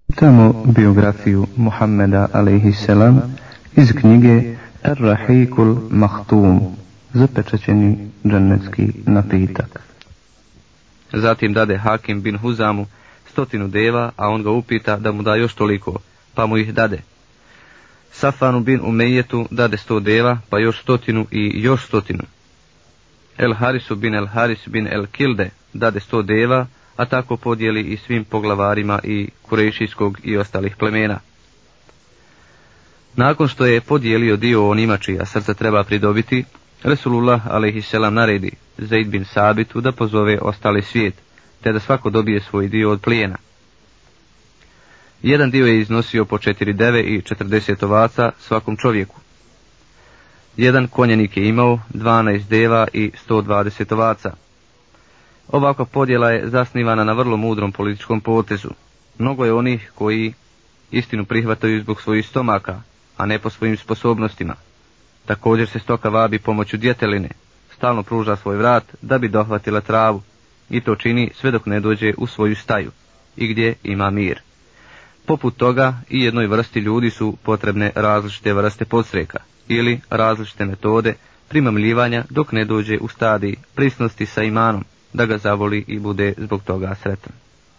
Čitamo biografiju Muhammeda a.s. iz knjige Ar-Rahikul Mahtum, zapečaćeni džennetski napitak. Zatim dade Hakim bin Huzamu 100 deva, a on ga upita da mu da još toliko, pa mu ih dade. Safanu bin Umejetu dade 100 deva, pa još 100 i još 100. El Harisu bin El Haris bin El Kilde dade 100 deva, a tako podijeli i svim poglavarima i kurejšijskog i ostalih plemena. Nakon što je podijelio dio onima čija srca treba pridobiti, Resulullah a.s. naredi Zaid bin Sabitu da pozove ostali svijet, te da svako dobije svoj dio od plijena. Jedan dio je iznosio po 4 deve i 40 ovaca svakom čovjeku. Jedan konjanik je imao 12 deva i 120 ovaca. Ovakva podjela je zasnivana na vrlo mudrom političkom potezu. Mnogo je onih koji istinu prihvataju zbog svojih stomaka, a ne po svojim sposobnostima. Također se stoka vabi pomoću djeteline, stalno pruža svoj vrat da bi dohvatila travu, i to čini sve dok ne dođe u svoju staju i gdje ima mir. Poput toga i jednoj vrsti ljudi su potrebne različite vrste podstreka ili različite metode primamljivanja dok ne dođe u stadij prisnosti sa imanom, da ga zavoli i bude zbog toga sretan.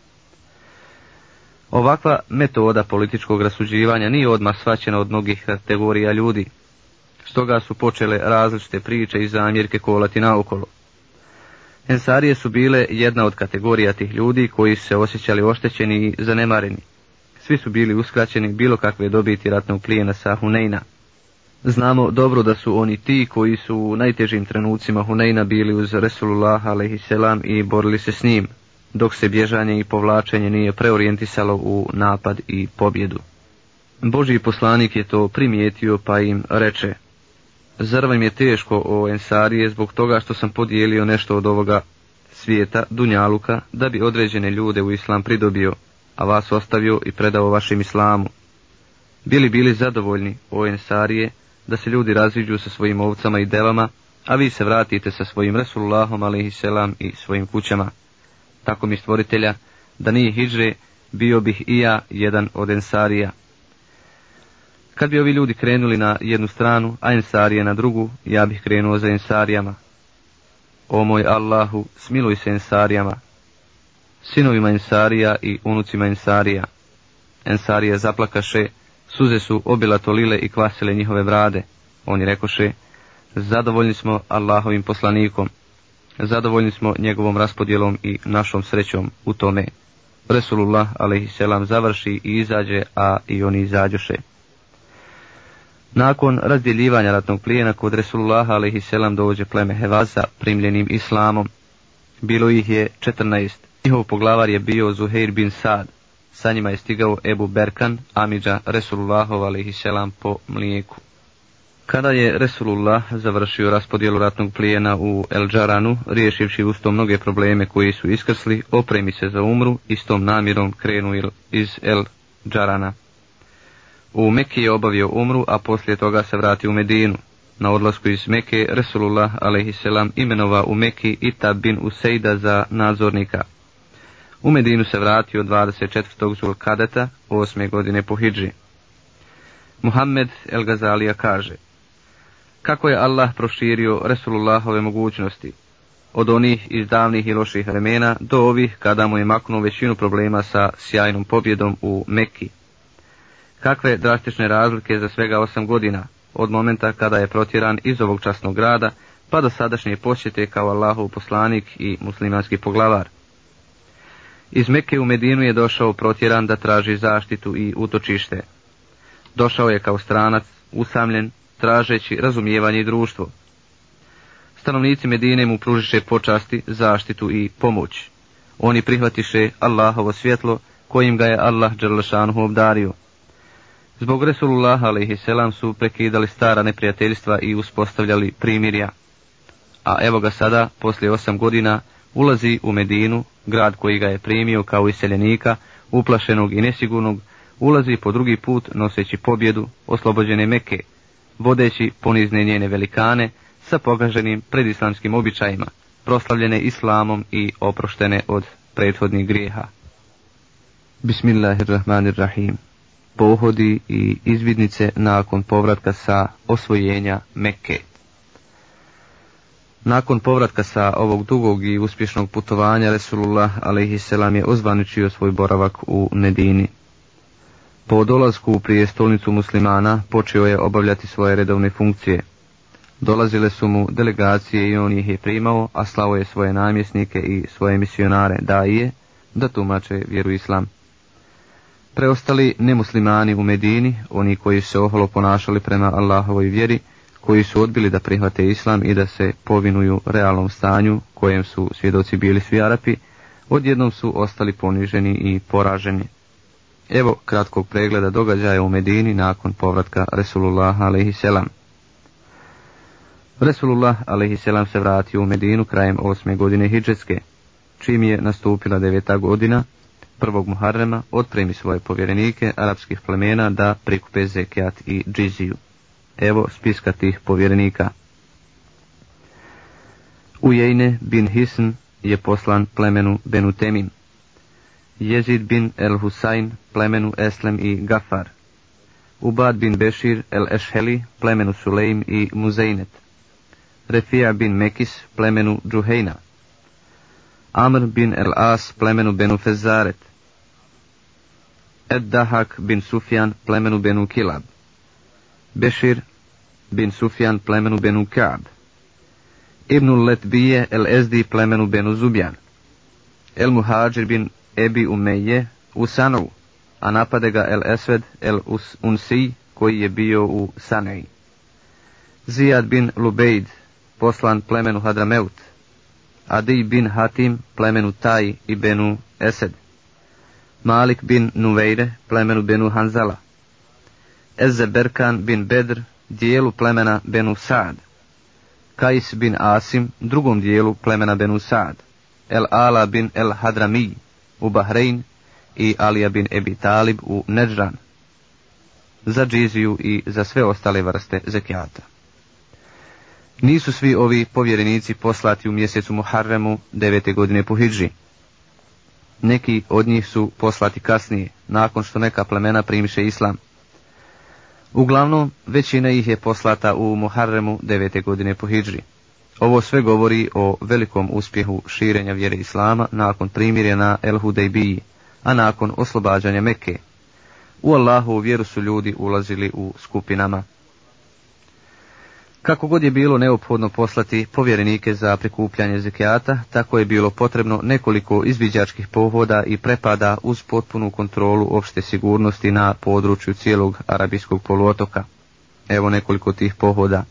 Ovakva metoda političkog rasuđivanja nije odmah shvaćena od mnogih kategorija ljudi, stoga su počele različite priče i zamjerke kolati naokolo. Ensarije su bile jedna od kategorija tih ljudi koji su se osjećali oštećeni i zanemareni. Svi su bili uskraćeni bilo kakve dobiti ratnog plijena sa Hunejna. Znamo dobro da su oni ti koji su u najtežim trenucima Hunejna bili uz Resulullah a.s. i borili se s njim, dok se bježanje i povlačenje nije preorijentisalo u napad i pobjedu. Božji poslanik je to primijetio pa im reče: zar vam je teško, o Ensarije, zbog toga što sam podijelio nešto od ovoga svijeta, dunjaluka, da bi određene ljude u islam pridobio, a vas ostavio i predao vašem islamu? Bili zadovoljni, o Ensarije, da se ljudi raziđu sa svojim ovcama i devama, a vi se vratite sa svojim Resulullahom a.s. i svojim kućama. Tako mi stvoritelja, da nije hidže, bio bih i ja jedan od Ensarija. Kad bi ovi ljudi krenuli na jednu stranu, a Ensarije na drugu, ja bih krenuo za Ensarijama. O moj Allahu, smiluj se Ensarijama, sinovima Ensarija i unucima Ensarija. Ensarije zaplakaše, suze su obilato lile i kvasile njihove brade. Oni rekoše: zadovoljni smo Allahovim poslanikom, zadovoljni smo njegovom raspodjelom i našom srećom u tome. Resulullah a.s. završi i izađe, a i oni izađoše. Nakon razdjeljivanja ratnog plijena kod Resulullaha a.s. dođe pleme Hevaza primljenim islamom. Bilo ih je 14. Njihov poglavar je bio Zuhair bin Sad. Sa njima je stigao Ebu Berkan, amidža Resulullahov a.s. po mlijeku. Kada je Resulullah završio raspodjelu ratnog plijena u El Džaranu, riješivši usto mnoge probleme koji su iskrsli, opremi se za umru i s tom namjerom krenu iz El Džarana. U Meki je obavio umru, a poslije toga se vratio u Medinu. Na odlasku iz Meke, Resulullah a.s. imenova u Meki Itab bin Usejda za nadzornika. U Medinu se vratio 24. Zulkadeta 8. godine po hidži. Muhammed El Gazalija kaže: kako je Allah proširio Resulullahove mogućnosti, od onih iz davnih i loših vremena do ovih kada mu je maknuo većinu problema sa sjajnom pobjedom u Mekki. Kakve drastične razlike za svega 8 godina, od momenta kada je protjeran iz ovog časnog grada, pa do sadašnje posjete kao Allahov poslanik i muslimanski poglavar. Iz Mekke u Medinu je došao protjeran da traži zaštitu i utočište. Došao je kao stranac, usamljen, tražeći razumijevanje i društvo. Stanovnici Medine mu pružiše počasti, zaštitu i pomoć. Oni prihvatiše Allahovo svjetlo kojim ga je Allah džellešanuhu obdario. Zbog Resulullaha a.s. su prekidali stara neprijateljstva i uspostavljali primirja. A evo ga sada, poslije 8 godina, ulazi u Medinu, grad koji ga je primio kao iseljenika, uplašenog i nesigurnog, ulazi po drugi put noseći pobjedu oslobođene Mekke, vodeći ponizne njene velikane sa pogaženim predislamskim običajima, proslavljene islamom i oproštene od prethodnih grijeha. Bismillahirrahmanirrahim. Pohodi i izvidnice nakon povratka sa osvojenja Mekke. Nakon povratka sa ovog dugog i uspješnog putovanja, Resulullah a.s. je ozvaničio svoj boravak u Medini. Po dolasku u prijestolnicu muslimana počeo je obavljati svoje redovne funkcije. Dolazile su mu delegacije i on ih je primao, a slao je svoje namjesnike i svoje misionare daije da tumače vjeru islam. Preostali nemuslimani u Medini, oni koji se oholo ponašali prema Allahovoj vjeri, koji su odbili da prihvate islam i da se povinuju realnom stanju kojem su svjedoci bili svi Arapi, odjednom su ostali poniženi i poraženi. Evo kratkog pregleda događaja u Medini nakon povratka Resulullaha a.s. Resulullah a.s. se vratio u Medinu krajem 8. godine hidžetske, čim je nastupila 9. godina 1. Muharrema, otpremi svoje povjerenike arapskih plemena da prikupe zekijat i džiziju. Evo spiska tih povjerenika. Ujejne bin Hisn je poslan plemenu Benu Temim. Jezid bin el-Husayn plemenu Eslem i Gafar. Ubad bin Bešir el-Ešheli plemenu Sulejm i Muzejnet. Refija bin Mekis plemenu Džuhejna. Amr bin el-As plemenu Benu Fezaret. Ed-Dahak bin Sufjan plemenu Benu Kilab. Bešir bin Sufjan plemenu Benu Ka'b. Ibnul Letbije el-Ezdi plemenu Benu Zubjan. El-Muhađir bin Ebi Umeje u Sanovu, a napade ga el-Esved el-Unsi koji je bio u Saneji. Zijad bin Lubejd poslan plemenu Hadrameut. Adi bin Hatim plemenu Taj i Benu Esed. Malik bin Nuvejre plemenu Benu Hanzala. Ezeberkan bin Bedr dijelu plemena Benu Saad. Kais bin Asim drugom dijelu plemena Benu Saad. El-Ala bin el-Hadrami u Bahrein i Alija bin Ebi Talib u Neđran za džiziju i za sve ostale vrste zekijata. Nisu svi ovi povjerenici poslati u mjesecu Muharremu 9. godine po hidži. Neki od njih su poslati kasnije, nakon što neka plemena primiše islam. Uglavnom, većina ih je poslata u Muharremu 9. godine po hidži. Ovo sve govori o velikom uspjehu širenja vjere islama nakon primirja na El-Hudejbiji, a nakon oslobađanja Mekke. U Allahovu vjeru su ljudi ulazili u skupinama. Kako god je bilo neophodno poslati povjerenike za prikupljanje zekijata, tako je bilo potrebno nekoliko izviđačkih pohoda i prepada uz potpunu kontrolu opšte sigurnosti na području cijelog arabijskog poluotoka. Evo nekoliko tih pohoda.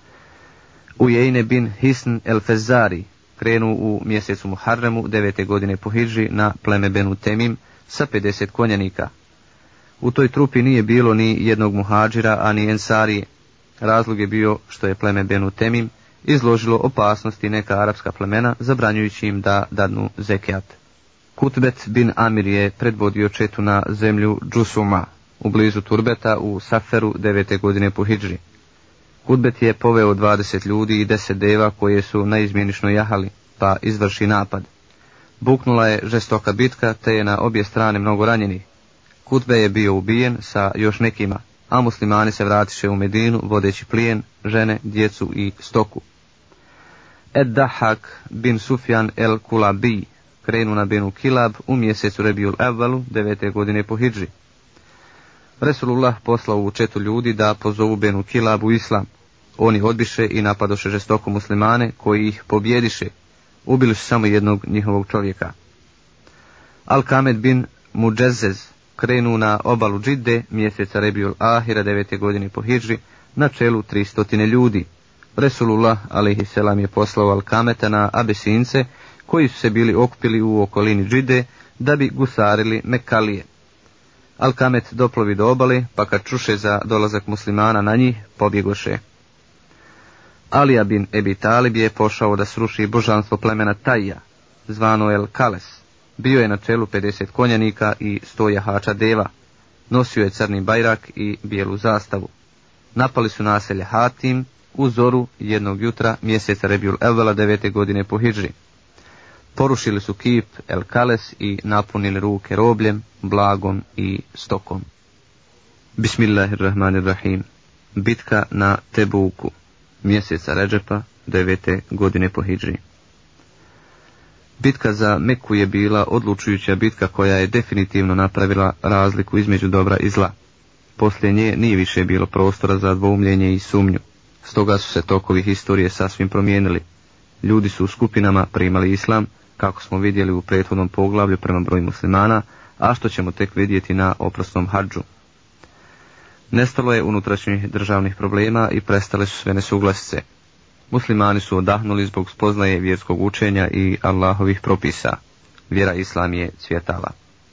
Ujejne bin Hisn el-Fezari krenu u mjesecu Muharremu 9. godine po hidži na pleme Benu Temim sa 50 konjanika. U toj trupi nije bilo ni jednog muhađira, ani ensarije. Razlog je bio što je pleme Benu Temim izložilo opasnosti neka arapska plemena, zabranjujući im da dadnu zekijat. Kutbet bin Amir je predvodio četu na zemlju Džusuma, u blizu Turbeta u Saferu 9. godine po hidži. Kutbet je poveo 20 ljudi i 10 deva koje su naizmjenično jahali, pa izvrši napad. Buknula je žestoka bitka, te je na obje strane mnogo ranjenih. Kutbe je bio ubijen sa još nekima, a muslimani se vratiše u Medinu vodeći plijen, žene, djecu i stoku. Ed-Dahak bin Sufjan el-Kulabi krenu na Benu Kilab u mjesecu Rebijul Evvalu 9. godine po hidži. Resulullah poslao u četu ljudi da pozovu Benu Kilab u islam. Oni odbiše i napadoše žestoko muslimane koji ih pobjediše. Ubili su samo jednog njihovog čovjeka. Al-Kamed bin Muđezez krenu na obalu Džidde mjeseca Rebijul Ahira 9. godine po hidži na čelu 300 ljudi. Resulullah a.s. je poslao Al-Kameta na Abesince koji su se bili okupili u okolini Džidde da bi gusarili Mekalije. Al-Kamet doplovi do obale, pa kad čuše za dolazak muslimana na njih, pobjegoše. Alija bin Ebi Talib je pošao da sruši božanstvo plemena Tajja, zvano El Kales. Bio je na čelu 50 konjanika i 100 jahača deva. Nosio je crni bajrak i bijelu zastavu. Napali su naselje Hatim u zoru jednog jutra mjeseca Rebijul Evvela 9. godine po hidži. Porušili su kip El Kales i napunili ruke robljem, blagom i stokom. Bismillahirrahmanirrahim. Bitka na Tebuku, mjeseca Redžepa, 9. godine po hidžri. Bitka za Meku je bila odlučujuća bitka koja je definitivno napravila razliku između dobra i zla. Poslije nje nije više bilo prostora za dvoumljenje i sumnju. Stoga su se tokovi historije sasvim promijenili. Ljudi su u skupinama primali islam, kako smo vidjeli u prethodnom poglavlju prema broju muslimana, a što ćemo tek vidjeti na oprosnom hadžu. Nestalo je unutrašnjih državnih problema i prestale su sve nesuglasice. Muslimani su odahnuli zbog spoznaje vjerskog učenja i Allahovih propisa. Vjera islam je cvjetala.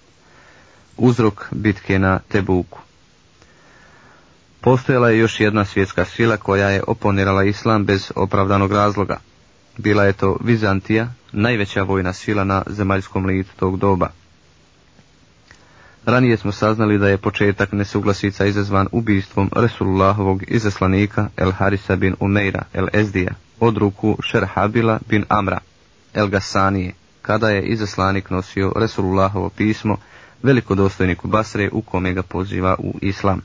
Uzrok bitke na Tebuku. Postojala je još jedna svjetska sila koja je oponirala islam bez opravdanog razloga. Bila je to Vizantija, najveća vojna sila na zemaljskom licu tog doba. Ranije smo saznali da je početak nesuglasica izazvan ubistvom Resulullahovog izaslanika El Harisa bin Umeira El Ezdija od ruku Šerhabila bin Amra El Gasanije, kada je izaslanik nosio Resulullahovo pismo velikodostojniku Basre u kome ga poziva u islam.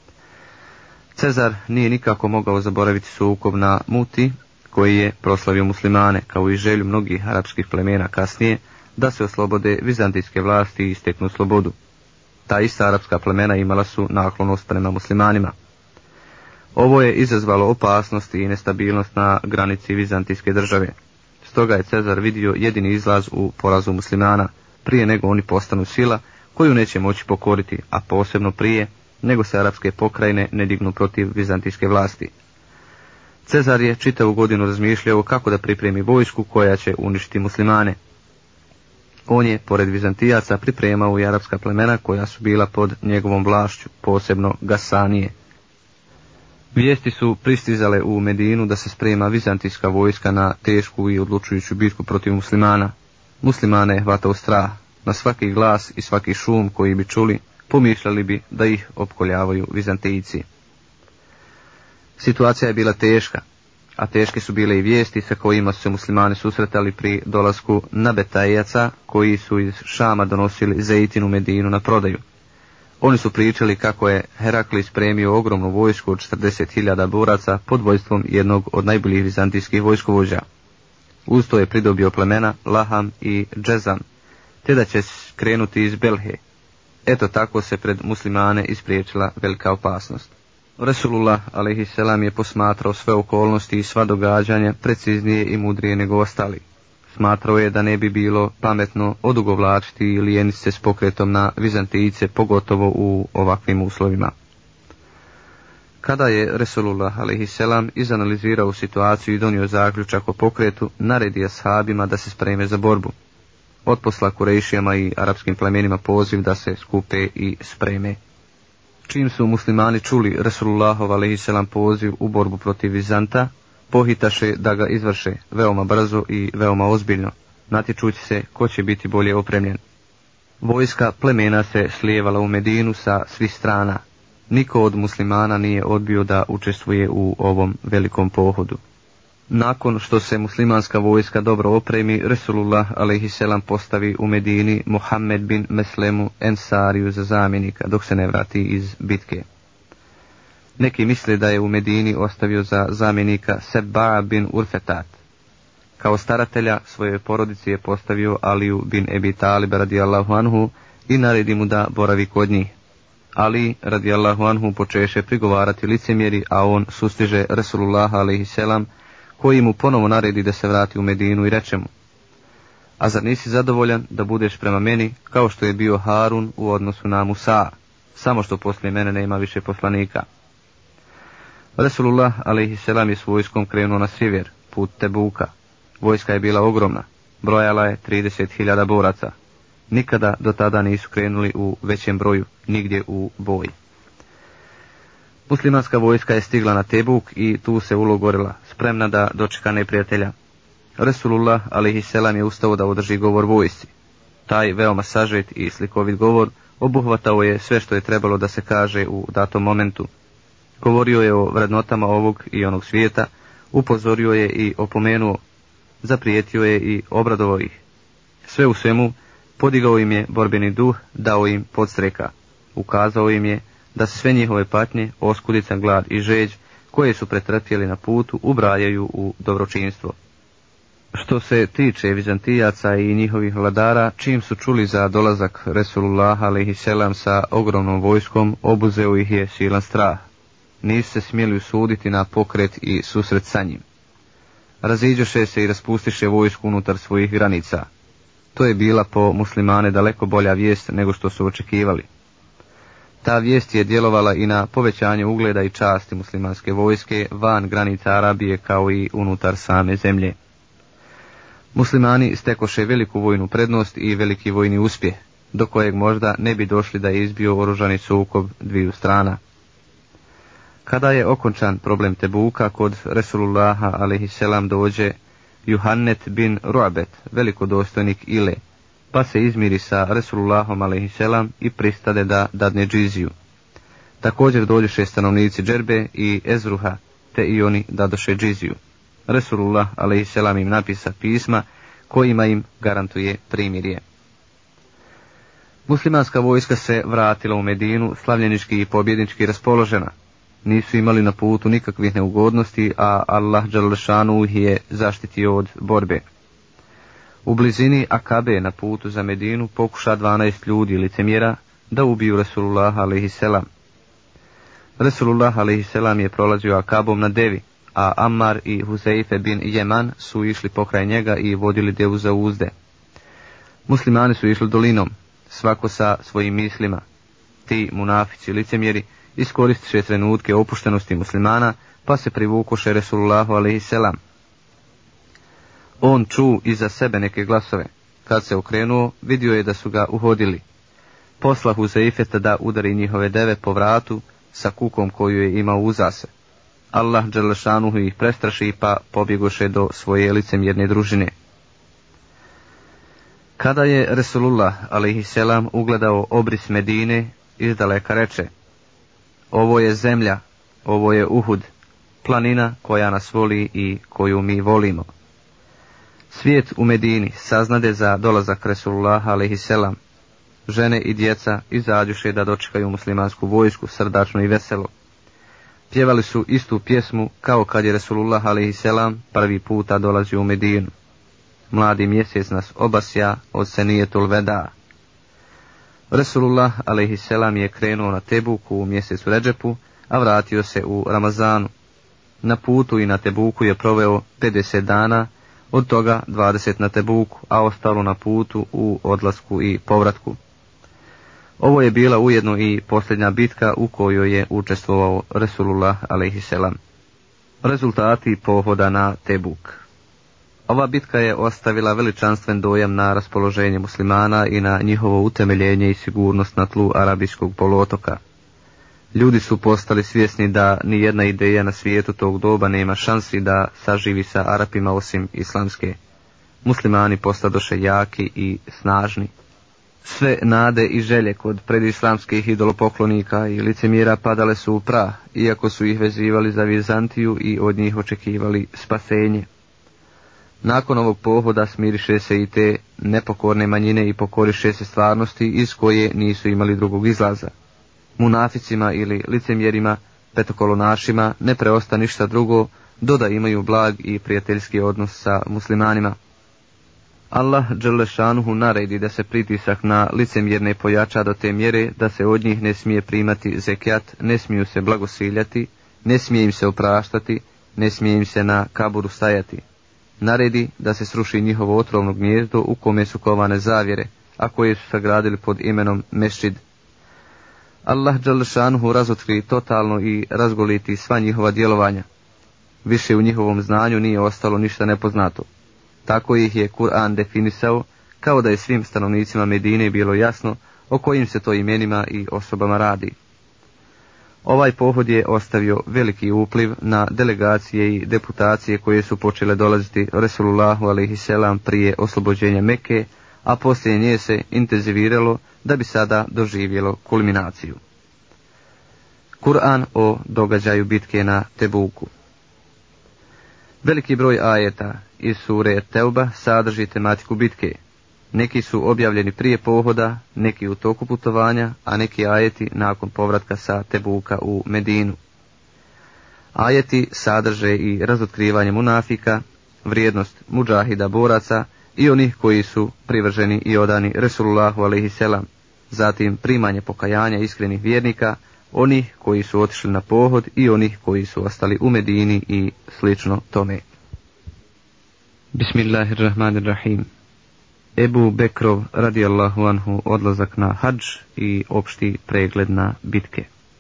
Cezar nije nikako mogao zaboraviti sukob na Muti, koji je proslavio muslimane, kao i želju mnogih arapskih plemena kasnije, da se oslobode vizantijske vlasti i steknu slobodu. Ta ista arapska plemena imala su naklonost prema muslimanima. Ovo je izazvalo opasnost i nestabilnost na granici vizantijske države. Stoga je Cezar vidio jedini izlaz u porazu muslimana, prije nego oni postanu sila koju neće moći pokoriti, a posebno prije nego se arapske pokrajine ne dignu protiv vizantijske vlasti. Cezar je čitavu godinu razmišljao kako da pripremi vojsku koja će uništiti muslimane. On je, pored Vizantijaca, pripremao i arapska plemena koja su bila pod njegovom vlašću, posebno Gasanije. Vijesti su pristizale u Medinu da se sprema vizantijska vojska na tešku i odlučujuću bitku protiv muslimana. Muslimane je hvatao strah. Na svaki glas i svaki šum koji bi čuli, pomišljali bi da ih opkoljavaju Vizantijci. Situacija je bila teška, a teške su bile i vijesti sa kojima su se muslimani susretali pri dolasku Nabetajaca, koji su iz Šama donosili zejtin u Medinu na prodaju. Oni su pričali kako je Herakli spremio ogromnu vojsku od 40.000 boraca pod vojstvom jednog od najboljih vizantijskih vojskovođa. Uz to je pridobio plemena Laham i Džezan, te da će krenuti iz Belhe. Eto tako se pred muslimane ispriječila velika opasnost. Resulullah a.s. je posmatrao sve okolnosti i sva događanja preciznije i mudrije nego ostali. Smatrao je da ne bi bilo pametno odugovlačiti ili jeniti se s pokretom na Vizantijce, pogotovo u ovakvim uslovima. Kada je Resulullah a.s. izanalizirao situaciju i donio zaključak o pokretu, naredio ashabima da se spreme za borbu. Otposla Kurejšijama i arapskim plemenima poziv da se skupe i spreme. Čim su muslimani čuli Resulullahov a.s. poziv u borbu protiv Vizanta, pohitaše da ga izvrše veoma brzo i veoma ozbiljno, natječući se ko će biti bolje opremljen. Vojska plemena se slijevala u Medinu sa svih strana. Niko od muslimana nije odbio da učestvuje u ovom velikom pohodu. Nakon što se muslimanska vojska dobro opremi, Resulullah a.s. postavi u Medini Muhammed bin Meslemu Ensariju za zamjenika dok se ne vrati iz bitke. Neki misle da je u Medini ostavio za zamjenika Sebba bin Urfetat. Kao staratelja svoje porodice je postavio Aliju bin Ebi Talib radijallahu anhu i naredi mu da boravi kod njih. Ali radijallahu anhu počeše prigovarati licemjeri, a on sustiže Resulullaha a.s. koji mu ponovo naredi da se vrati u Medinu i reče mu: a zar nisi zadovoljan da budeš prema meni kao što je bio Harun u odnosu na Musa, samo što poslije mene nema više poslanika? Resulullah a.s. je s vojskom krenuo na sjever, put Tebuka. Vojska je bila ogromna, brojala je 30.000 boraca. Nikada do tada nisu krenuli u većem broju, nigdje u boj. Muslimanska vojska je stigla na Tebuk i tu se ulogorila, spremna da dočeka neprijatelja. Resulullah a.s. je ustao da održi govor vojsci. Taj veoma sažet i slikovit govor obuhvatao je sve što je trebalo da se kaže u datom momentu. Govorio je o vrednotama ovog i onog svijeta, upozorio je i opomenuo, zaprijetio je i obradovao ih. Sve u svemu, podigao im je borbeni duh, dao im podstreka. Ukazao im je da se sve njihove patnje, oskudica, glad i žeđ, koje su pretrpjeli na putu, ubrajaju u dobročinstvo. Što se tiče Vizantijaca i njihovih vladara, čim su čuli za dolazak Resulullah a.s. sa ogromnom vojskom, obuzeo ih je silan strah. Nisu se smjeli usuditi na pokret i susret sa njim. Raziđoše se i raspustiše vojsku unutar svojih granica. To je bila po muslimane daleko bolja vijest nego što su očekivali. Ta vijest je djelovala i na povećanje ugleda i časti muslimanske vojske van granica Arabije kao i unutar same zemlje. Muslimani stekoše veliku vojnu prednost i veliki vojni uspjeh, do kojeg možda ne bi došli da je izbio oružani sukob dviju strana. Kada je okončan problem Tebuka, kod Resulullaha a.s. dođe Juhannet bin Ru'bet, velikodostojnik Ile, pa se izmiri sa Resulullahom a.s. i pristade da dadne džiziju. Također dođoše stanovnici Džerbe i Ezruha, te i oni dadoše džiziju. Resulullah a.s. im napisa pisma kojima im garantuje primirje. Muslimanska vojska se vratila u Medinu slavljenički i pobjednički raspoložena. Nisu imali na putu nikakvih neugodnosti, a Allah dželešanu ih je zaštitio od borbe. U blizini Akabe na putu za Medinu pokuša 12 ljudi licemjera da ubiju Resulullah a.s. Resulullah a.s. je prolazio Akabom na devi, a Ammar i Huzeife bin Jeman su išli pokraj njega i vodili devu za uzde. Muslimani su išli dolinom, svako sa svojim mislima. Ti munafici licemjeri iskoristiše trenutke opuštenosti muslimana, pa se privukoše Resulullahu a.s. On ču iza sebe neke glasove. Kad se okrenuo, vidio je da su ga uhodili. Posla Huzeifeta da udari njihove deve po vratu sa kukom koju je imao uza se. Allah dželešanuhu ih prestraši, pa pobjegoše do svoje licemjerne družine. Kada je Resulullah a.s. ugledao obris Medine, izdaleka reče: ovo je zemlja, ovo je Uhud, planina koja nas voli i koju mi volimo. Svijet u Medini saznade za dolazak Resulullaha a.s. Žene i djeca izađuše da dočekaju muslimansku vojsku srdačno i veselo. Pjevali su istu pjesmu kao kad je Resulullah a.s. prvi puta dolazio u Medinu. Mladi mjesec nas obasja od Senijetul Veda. Resulullah a.s. je krenuo na Tebuku u mjesecu Redžepu, a vratio se u Ramazanu. Na putu i na Tebuku je proveo 50 dana, od toga 20 na Tebuku, a ostalo na putu u odlasku i povratku. Ovo je bila ujedno i posljednja bitka u kojoj je učestvovao Resulullah a.s. Rezultati pohoda na Tebuk. Ova bitka je ostavila veličanstven dojam na raspoloženje muslimana i na njihovo utemeljenje i sigurnost na tlu arabijskog poluotoka. Ljudi su postali svjesni da ni jedna ideja na svijetu tog doba nema šansi da saživi sa Arapima osim islamske. Muslimani postadoše jaki i snažni. Sve nade i želje kod predislamskih idolopoklonika i licemjera padale su u prah, iako su ih vezivali za Vizantiju i od njih očekivali spasenje. Nakon ovog pohoda smiriše se i te nepokorne manjine i pokoriše se stvarnosti iz koje nisu imali drugog izlaza. Munaficima ili licemjerima, petokolonašima ne preosta ništa drugo do da imaju blag i prijateljski odnos sa muslimanima. Allah dželešanuhu naredi da se pritisak na licemjerne pojača do te mjere da se od njih ne smije primati zekijat, ne smiju se blagosiljati, ne smije im se opraštati, ne smije im se na kaburu stajati. Naredi da se sruši njihovo otrovno gnijezdo u kome su kovane zavjere, a koje su sagradili pod imenom Mešćid. Allah dželešanuhu razotkri totalno i razgoliti sva njihova djelovanja. Više u njihovom znanju nije ostalo ništa nepoznato. Tako ih je Kur'an definisao, kao da je svim stanovnicima Medine bilo jasno o kojim se to imenima i osobama radi. Ovaj pohod je ostavio veliki upliv na delegacije i deputacije koje su počele dolaziti Resulullahu a.s. prije oslobođenja Mekke, a poslije nje se intenziviralo da bi sada doživjelo kulminaciju. Kur'an o događaju bitke na Tebuku. Veliki broj ajeta iz sure Teuba sadrži tematiku bitke. Neki su objavljeni prije pohoda, neki u toku putovanja, a neki ajeti nakon povratka sa Tebuka u Medinu. Ajeti sadrže i razotkrivanje munafika, vrijednost mudžahida boraca i onih koji su privrženi i odani Resulullahu a.s. Zatim primanje pokajanja iskrenih vjernika, onih koji su otišli na pohod i onih koji su ostali u Medini i slično tome. Bismillahirrahmanirrahim. Ebu Bekrov radijallahu anhu odlazak na hadž i opšti pregled na bitke.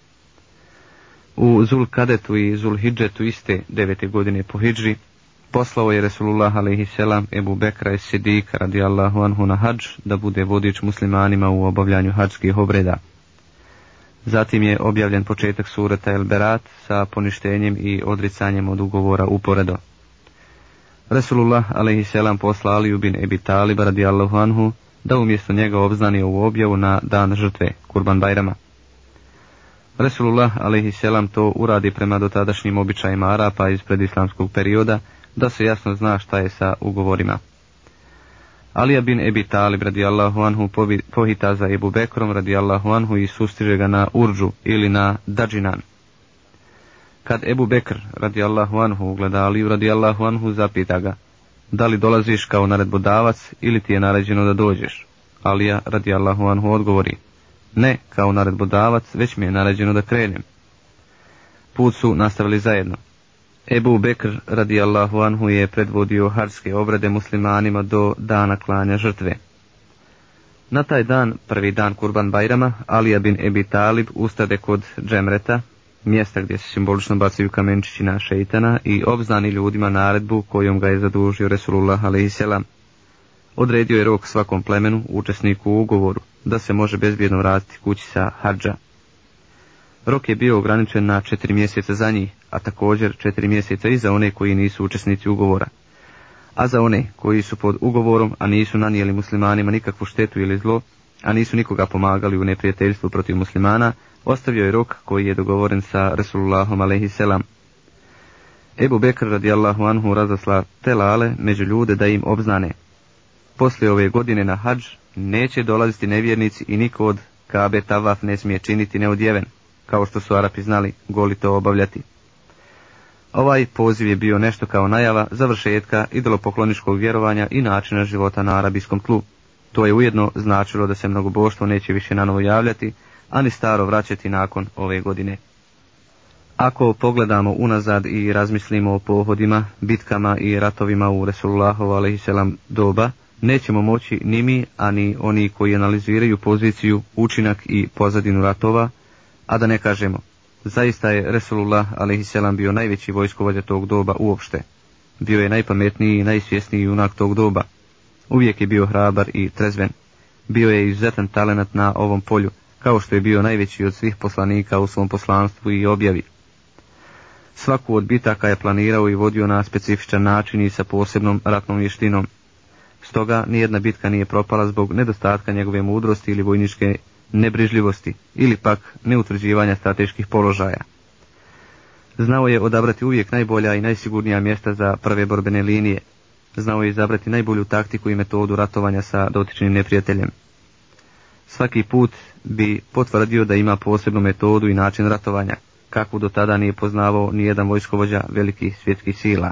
U Zulkadetu i Zulhidžetu iste 9. godine po hidži poslao je Resulullah a.s. Ebu Bekra es Sidika radijallahu anhu na hadž da bude vodič muslimanima u obavljanju hadžskih obreda. Zatim je objavljen početak surata El Berat sa poništenjem i odricanjem od ugovora uporedo. Resulullah a.s. posla Aliju bin Ebi Talib radijallahu anhu da umjesto njega obznani ovu objavu na dan žrtve, Kurban Bajrama. Resulullah a.s. to uradi prema dotadašnjim običajima Arapa iz predislamskog perioda, da se jasno zna šta je sa ugovorima. Alija bin Ebi Talib radijallahu anhu pohita za Ebu Bekrom radijallahu anhu i sustiže ga na Urdžu ili na Dadžinan. Kad Ebu Bekr radijallahu anhu ugleda Aliju radijallahu anhu, zapita ga: da li dolaziš kao naredbodavac ili ti je naređeno da dođeš? Alija radijallahu anhu odgovori: ne kao naredbodavac, već mi je naređeno da krenem. Put su nastavili zajedno. Ebu Bekr radijallahu anhu je predvodio hadžske obrede muslimanima do dana klanja žrtve. Na taj dan, prvi dan Kurban Bajrama, Alija bin Ebi Talib ustade kod Džemreta, mjesta gdje se simbolično bacaju kamenčići na šeitana, i obznani ljudima naredbu kojom ga je zadužio Resulullah a.s. Odredio je rok svakom plemenu, učesniku u ugovoru, da se može bezbjedno vratiti kući sa hadža. Rok je bio ograničen na 4 mjeseca za njih, a također 4 mjeseca i za one koji nisu učesnici ugovora. A za one koji su pod ugovorom, a nisu nanijeli muslimanima nikakvu štetu ili zlo, a nisu nikoga pomagali u neprijateljstvu protiv muslimana, ostavio je rok koji je dogovoren sa Resulullahom a.s. Ebu Bekr radijallahu anhu razasla telale među ljude da im obznane: poslije ove godine na hadž neće dolaziti nevjernici i niko od Kabe tavaf ne smije činiti neodjeven, kao što su Arapi znali goli to obavljati. Ovaj poziv je bio nešto kao najava završetka idolopokloničkog vjerovanja i načina života na arabijskom tlu. To je ujedno značilo da se mnogoboštvo neće više nanovo javljati, ani staro vraćati nakon ove godine. Ako pogledamo unazad i razmislimo o pohodima, bitkama i ratovima u Resulullahov a.s. doba, nećemo moći ni mi, ani oni koji analiziraju poziciju, učinak i pozadinu ratova, a da ne kažemo: zaista je Resulullah a.s. bio najveći vojskovođa tog doba uopšte. Bio je najpametniji i najsvjesniji junak tog doba. Uvijek je bio hrabar i trezven. Bio je izuzetan talenat na ovom polju, kao što je bio najveći od svih poslanika u svom poslanstvu i objavi. Svaku od bitaka je planirao i vodio na specifičan način i sa posebnom ratnom vještinom. Stoga nijedna bitka nije propala zbog nedostatka njegove mudrosti ili vojničke nebrižljivosti, ili pak neutvrđivanja strateških položaja. Znao je odabrati uvijek najbolja i najsigurnija mjesta za prve borbene linije. Znao je izabrati najbolju taktiku i metodu ratovanja sa dotičnim neprijateljem. Svaki put bi potvrdio da ima posebnu metodu i način ratovanja, kakvu do tada nije poznavao nijedan vojskovođa velikih svjetskih sila.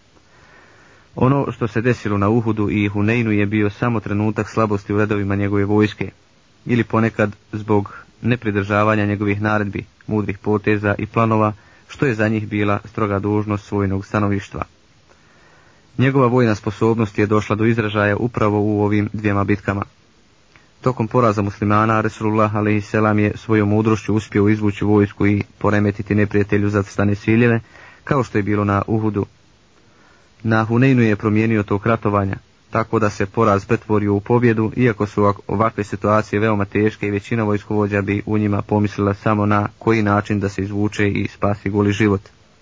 Ono što se desilo na Uhudu i Huneinu je bio samo trenutak slabosti u redovima njegove vojske, ili ponekad zbog nepridržavanja njegovih naredbi, mudrih poteza i planova, što je za njih bila stroga dužnost svojnog stanovištva. Njegova vojna sposobnost je došla do izražaja upravo u ovim dvijema bitkama. Tokom poraza muslimana, Resulullah a.s. je svojom mudrošću uspio izvući vojsku i poremetiti neprijatelju zacrtane ciljeve, kao što je bilo na Uhudu. Na Huneinu je promijenio tok ratovanja, tako da se poraz pretvorio u pobjedu, iako su ovakve situacije veoma teške i većina vojskovođa bi u njima pomislila samo na koji način da se izvuče i spasi goli život.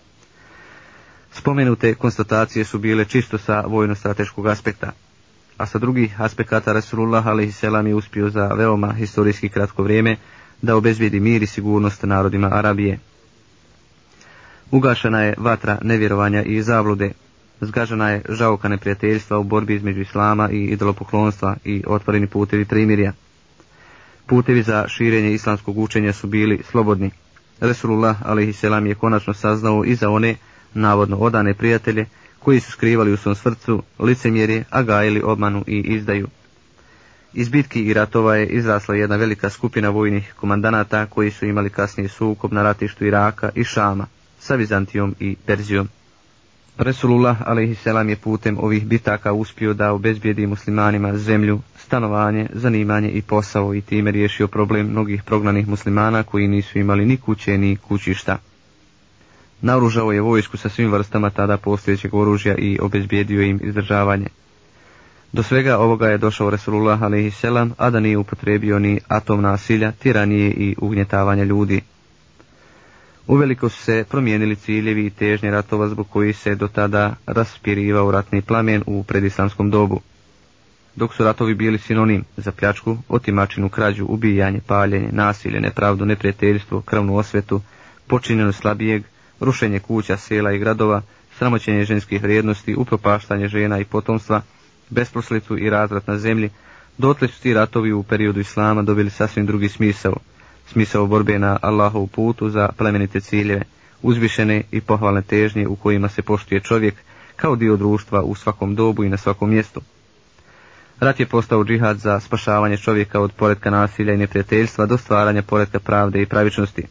Spomenute konstatacije su bile čisto sa vojno-strateškog aspekta, a sa drugih aspekata Resulullah a.s. je uspio za veoma historijski kratko vrijeme da obezbijedi mir i sigurnost narodima Arabije. Ugašena je vatra nevjerovanja i zablude. Zgažena je žauka neprijateljstva u borbi između islama i idolopoklonstva i otvoreni putevi primirja. Putevi za širenje islamskog učenja su bili slobodni. Resulullah a.s. je konačno saznao i za one navodno odane prijatelje koji su skrivali u svom srcu licemjerje, a gajili obmanu i izdaju. Iz bitki i ratova je izrasla jedna velika skupina vojnih komandanata koji su imali kasnije sukob na ratištu Iraka i Šama sa Vizantijom i Perzijom. Resulullah a.s. je putem ovih bitaka uspio da obezbijedi muslimanima zemlju, stanovanje, zanimanje i posao i time riješio problem mnogih prognanih muslimana koji nisu imali ni kuće ni kućišta. Naoružao je vojsku sa svim vrstama tada postojećeg oružja i obezbijedio im izdržavanje. Do svega ovoga je došao Resulullah a.s., a da nije upotrebio ni atom nasilja, tiranije i ugnjetavanja ljudi. Uveliko su se promijenili ciljevi i težnje ratova zbog koji se do tada raspirivao ratni plamen u predislamskom dobu. Dok su ratovi bili sinonim za pljačku, otimačinu, krađu, ubijanje, paljenje, nasilje, nepravdu, neprijateljstvo, krvnu osvetu, počinjenost slabijeg, rušenje kuća, sela i gradova, sramoćenje ženskih vrijednosti, upropaštanje žena i potomstva, besposlicu i razvrat na zemlji, dotle su ti ratovi u periodu islama dobili sasvim drugi smisao. Smisao borbe na Allahovu putu za plemenite ciljeve, uzvišene i pohvalne težnje u kojima se poštuje čovjek kao dio društva u svakom dobu i na svakom mjestu. Rat je postao džihad za spašavanje čovjeka od poretka nasilja i neprijateljstva do stvaranja poretka pravde i pravičnosti.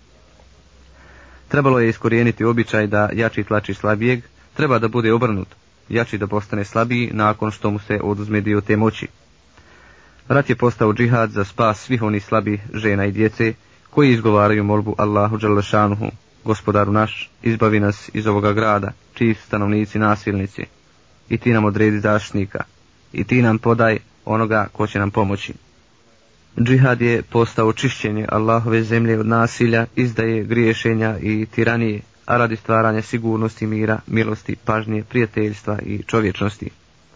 Trebalo je iskorijeniti običaj da jači tlači slabijeg, treba da bude obrnut, jači da postane slabiji nakon što mu se oduzme dio te moći. Rat je postao džihad za spas svih onih slabih žena i djece koji izgovaraju molbu Allahu dželle šanuhu, gospodaru naš, izbavi nas iz ovoga grada, čiji su stanovnici nasilnici, i ti nam odredi zaštitnika, i ti nam podaj onoga ko će nam pomoći. Džihad je postao čišćenje Allahove zemlje od nasilja, izdaje, griješenja i tiranije, a radi stvaranja sigurnosti, mira, milosti, pažnje, prijateljstva i čovječnosti.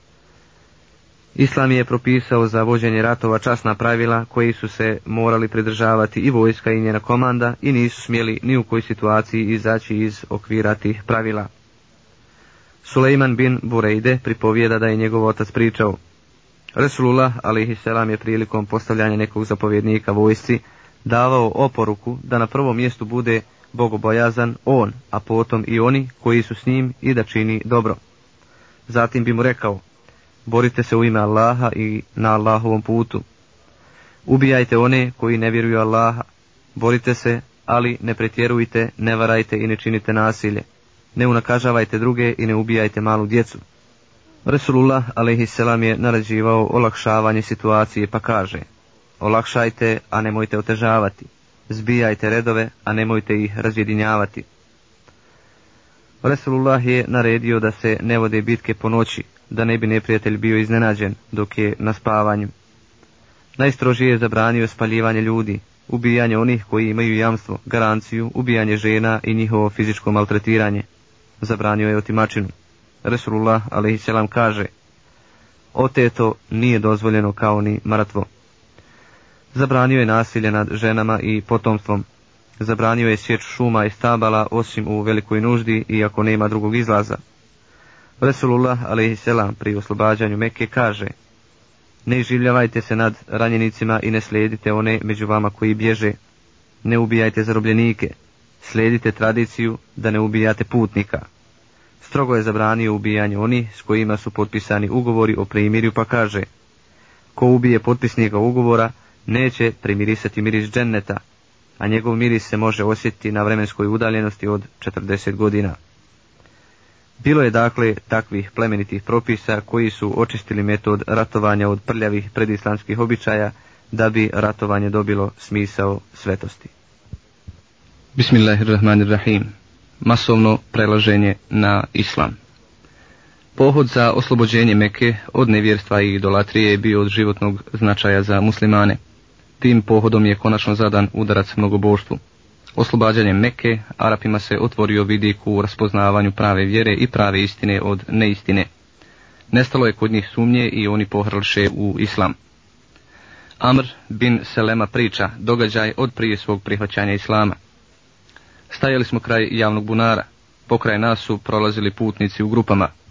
Islam je propisao za vođenje ratova časna pravila koji su se morali pridržavati i vojska i njena komanda i nisu smjeli ni u kojoj situaciji izaći iz okvira tih pravila. Sulejman bin Burejde pripovijeda da je njegov otac pričao: Resulullah a.s. je prilikom postavljanja nekog zapovjednika vojsci davao oporuku da na prvom mjestu bude bogobojazan on, a potom i oni koji su s njim i da čini dobro. Zatim bi mu rekao: borite se u ime Allaha i na Allahovom putu. Ubijajte one koji ne vjeruju Allaha. Borite se, ali ne pretjerujte, ne varajte i ne činite nasilje. Ne unakažavajte druge i ne ubijajte malu djecu. Resulullah a.s. je naređivao olakšavanje situacije pa kaže: olakšajte, a nemojte otežavati. Zbijajte redove, a nemojte ih razjedinjavati. Resulullah je naredio da se ne vode bitke po noći, da ne bi neprijatelj bio iznenađen dok je na spavanju. Najstrožije je zabranio spaljivanje ljudi, ubijanje onih koji imaju jamstvo, garanciju, ubijanje žena i njihovo fizičko maltretiranje. Zabranio je otimačinu. Resulullah a.s. kaže: oteto nije dozvoljeno kao ni mrtvo. Zabranio je nasilje nad ženama i potomstvom. Zabranio je sječu šuma i stabala osim u velikoj nuždi i ako nema drugog izlaza. Resulullah a.s. pri oslobađanju Mekke kaže: ne iživljavajte se nad ranjenicima i ne slijedite one među vama koji bježe. Ne ubijajte zarobljenike. Slijedite tradiciju da ne ubijate putnika. Strogo je zabranio ubijanje onih s kojima su potpisani ugovori o primirju pa kaže: ko ubije potpisnika ugovora neće primirisati miris dženneta, a njegov miris se može osjetiti na vremenskoj udaljenosti od 40 godina. Bilo je dakle takvih plemenitih propisa koji su očistili metod ratovanja od prljavih predislamskih običaja da bi ratovanje dobilo smisao svetosti. Bismillahirrahmanirrahim. Masovno prelaženje na islam. Pohod za oslobođenje Mekke od nevjerstva i idolatrije je bio od životnog značaja za muslimane. Tim pohodom je konačno zadan udarac mnogoboštvu. Oslobađanjem Mekke Arapima se otvorio vidik u raspoznavanju prave vjere i prave istine od neistine. Nestalo je kod njih sumnje i oni pohrliše u islam. Amr bin Selema priča događaj od prije svog prihvaćanja islama. Stajali smo kraj javnog bunara. Pokraj nas su prolazili putnici u grupama.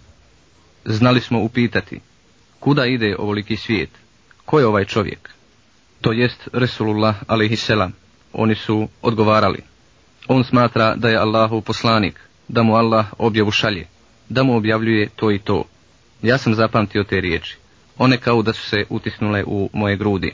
znali smo upitati, kuda ide ovoliki svijet, ko je ovaj čovjek, to jest Resulullah alejhiselam. Oni su odgovarali, on smatra da je Allahov poslanik, da mu Allah objavu šalje, da mu objavljuje to i to. Ja sam zapamtio te riječi, one kao da su se utisnule u moje grudi.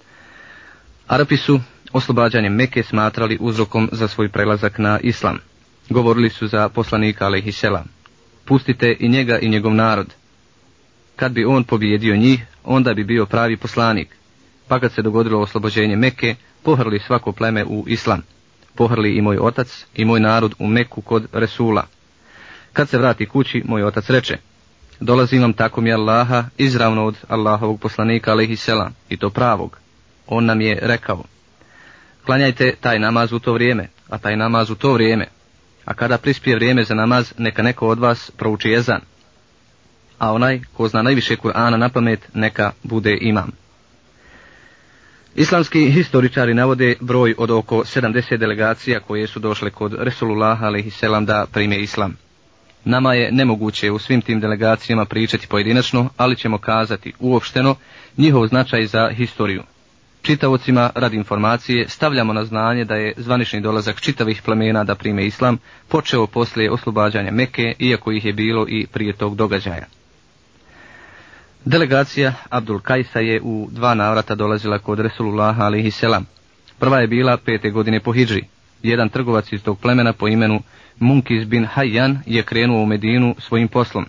Arapi su oslobađanje Mekke smatrali uzrokom za svoj prelazak na islam. Govorili su za poslanika alejhiselam, pustite i njega i njegov narod. Kad bi on pobijedio njih, onda bi bio pravi poslanik. Pa kad se dogodilo oslobođenje Mekke, pohrli svako pleme u islam. Pohrli i moj otac i moj narod u Meku kod Resula. Kad se vrati kući, moj otac reče, dolazim vam tako mi Allaha izravno od Allahovog poslanika alejhiselam, i to pravog. On nam je rekao, klanjajte taj namaz u to vrijeme, a taj namaz u to vrijeme, a kada prispije vrijeme za namaz, neka neko od vas prouči ezan, a onaj ko zna najviše Kur'ana na pamet, neka bude imam. Islamski historičari navode broj od oko 70 delegacija koje su došle kod Resulullaha alejhiselam da prime islam. Nama je nemoguće u svim tim delegacijama pričati pojedinačno, ali ćemo kazati uopšteno njihov značaj za historiju. Čitaocima radi informacije stavljamo na znanje da je zvanični dolazak čitavih plemena da prime islam počeo poslije oslobađanja Mekke, iako ih je bilo i prije tog događaja. Delegacija Abdul Kajsa je u 2 navrata dolazila kod Resulullaha alejhiselam. Prva je bila 5. godine po hidži. Jedan trgovac iz tog plemena po imenu Munkis bin Hayyan je krenuo u Medinu svojim poslom.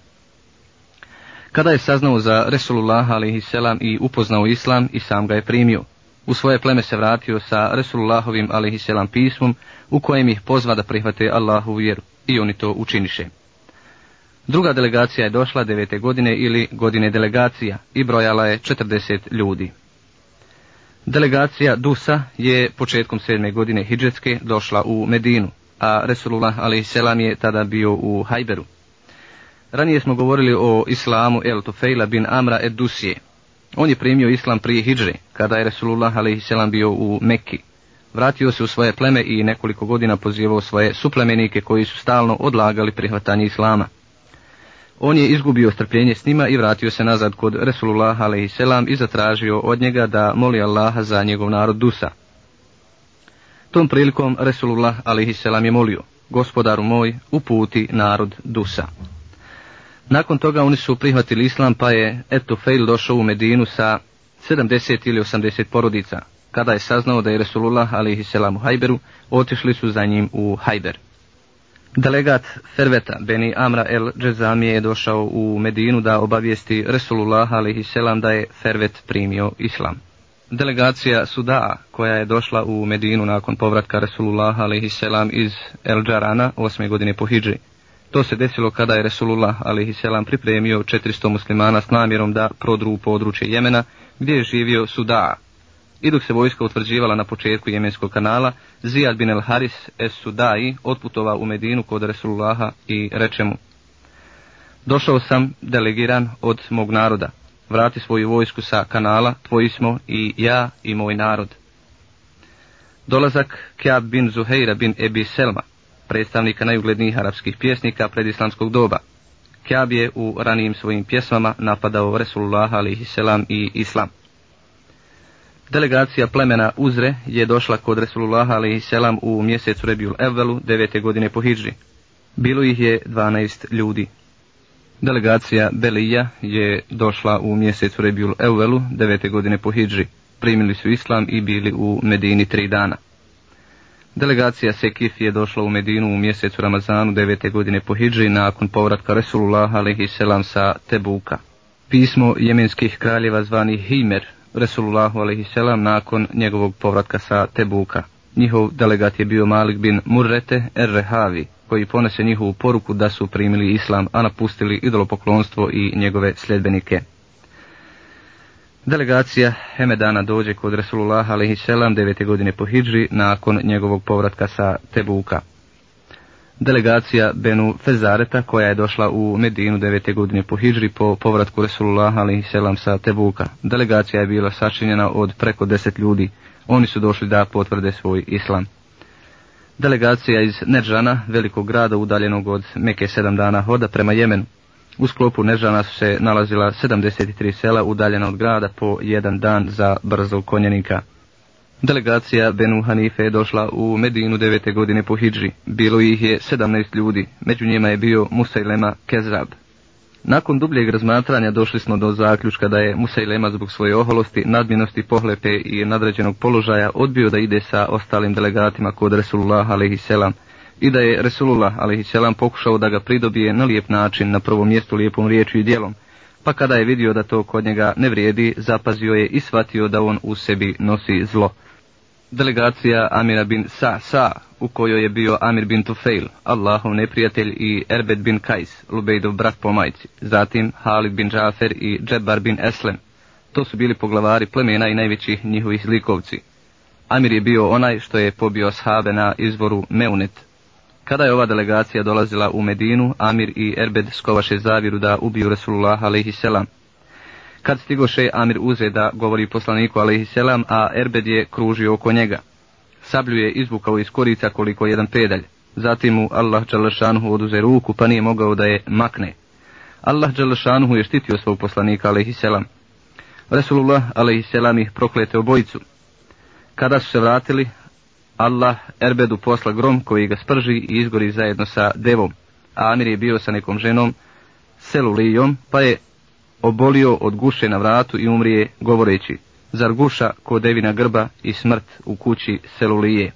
Kada je saznao za Resulullaha alejhiselam i upoznao islam, i sam ga je primio. U svoje pleme se vratio sa Resulullahovim alejhiselam pismom u kojem ih pozva da prihvate Allahu vjeru, i oni to učiniše. Druga delegacija je došla 9. godine ili godine delegacija i brojala je 40 ljudi. Delegacija Dusa je početkom 7. godine hidžetske došla u Medinu, a Resulullah alejhiselam je tada bio u Hajberu. Ranije smo govorili o islamu El Tufejla bin Amra ed Dusije. On je primio islam prije hidže, kada je Resulullah alejhiselam bio u Mekki. Vratio se u svoje pleme i nekoliko godina pozivao svoje suplemenike koji su stalno odlagali prihvatanje islama. On je izgubio strpljenje s njima i vratio se nazad kod Resulullah alejhiselam i zatražio od njega da moli Allaha za njegov narod Dusa. Tom prilikom Resulullah alejhiselam je molio, gospodaru moj, uputi narod Dusa. Nakon toga oni su prihvatili islam, pa je Etufejl došao u Medinu sa 70 ili 80 porodica. Kada je saznao da je Resulullah alejhiselam u Hajberu, otišli su za njim u Hajber. Delegat Ferveta Beni Amra el Džezamije je došao u Medinu da obavijesti Resulullah alejhiselam da je Fervet primio islam. Delegacija Sudaa, koja je došla u Medinu nakon povratka Resulullah alejhiselam iz El Džarana 8. godine po hidži. To se desilo kada je Resulullah alejhiselam pripremio 400 muslimana s namjerom da prodru u područje Jemena, gdje je živio Sudaa. I dok se vojska utvrđivala na početku Jemenskog kanala, Zijad bin el Haris es Sudai otputovao u Medinu kod Resulullaha i reče mu, došao sam delegiran od mog naroda, vrati svoju vojsku sa kanala, tvoji smo i ja i moj narod. Dolazak Kjab bin Zuheira bin Ebi Selma, predstavnika najuglednijih arapskih pjesnika predislamskog doba. Kjab je u ranijim svojim pjesmama napadao Resulullaha alejhiselam i islam. Delegacija plemena Uzre je došla kod Resulullaha alejhiselam u mjesecu Rebjul Evvelu 9. godine po hidži. Bilo ih je 12 ljudi. Delegacija Belija je došla u mjesecu Rebjul Evvelu 9. godine po hidži. Primili su islam i bili u Medini 3 dana. Delegacija Sekif je došla u Medinu u mjesecu Ramazanu 9. godine po hidži nakon povratka Resulullaha alejhiselam sa Tebuka. Pismo jemenskih kraljeva zvani Himer Resulullahu alejhiselam nakon njegovog povratka sa Tebuka. Njihov delegat je bio Malik bin Murrete er-Rehavi, koji ponese njihovu poruku da su primili islam, a napustili idolopoklonstvo i njegove sljedbenike. Delegacija Hemedana dođe kod Resulullaha alejhiselam 9. godine po hidži nakon njegovog povratka sa Tebuka. Delegacija Benu Fezareta, koja je došla u Medinu 9. godine po hidži po povratku Resulullaha alejhiselam sa Tebuka. Delegacija je bila sačinjena od preko 10 ljudi. Oni su došli da potvrde svoj islam. Delegacija iz Nedžana, velikog grada udaljenog od Meke 7 dana hoda prema Jemenu. U sklopu Nežana su se nalazila 73 sela udaljena od grada po jedan dan za brzog konjenika. Delegacija Benu Hanife je došla u Medinu 9. godine po hidži. Bilo ih je 17 ljudi, među njima je bio Musejlema Kezab. Nakon dubljeg razmatranja došli smo do zaključka da je Musejlema zbog svoje oholosti, nadmjenosti, pohlepe i nadređenog položaja odbio da ide sa ostalim delegatima kod Resulullah a.s. i da je Resulullah a.s. pokušao da ga pridobije na lijep način, na prvom mjestu lijepom riječju i djelom, pa kada je vidio da to kod njega ne vrijedi, zapazio je i shvatio da on u sebi nosi zlo. Delegacija Amira bin Sa, u kojoj je bio Amir bin Tufail, Allahov neprijatelj, i Erbed bin Kajs, Lubejdov brat po majci, zatim Halid bin Džafer i Džebar bin Eslem. To su bili poglavari plemena i najveći njihovi zlikovci. Amir je bio onaj što je pobio ashabe na izvoru Meunet. Kada je ova delegacija dolazila u Medinu, Amir i Erbed skovaše zavjeru da ubiju Resulullah a.s. Kad stigoše, Amir uze da govori poslaniku a.s., a Erbed je kružio oko njega. Sablju je izvukao iz korica koliko jedan pedalj. Zatim mu Allah dželešanuhu oduze ruku, pa nije mogao da je makne. Allah dželešanuhu je štitio svog poslanika a.s. Resulullah a.s. ih proklete obojicu. Kada su se vratili, Allah Erbedu posla grom koji ga sprži i izgori zajedno sa devom. A Amir je bio sa nekom ženom, Selulijom, pa je obolio od guše na vratu i umrije govoreći: zar guša ko devina grba i smrt u kući Selulije.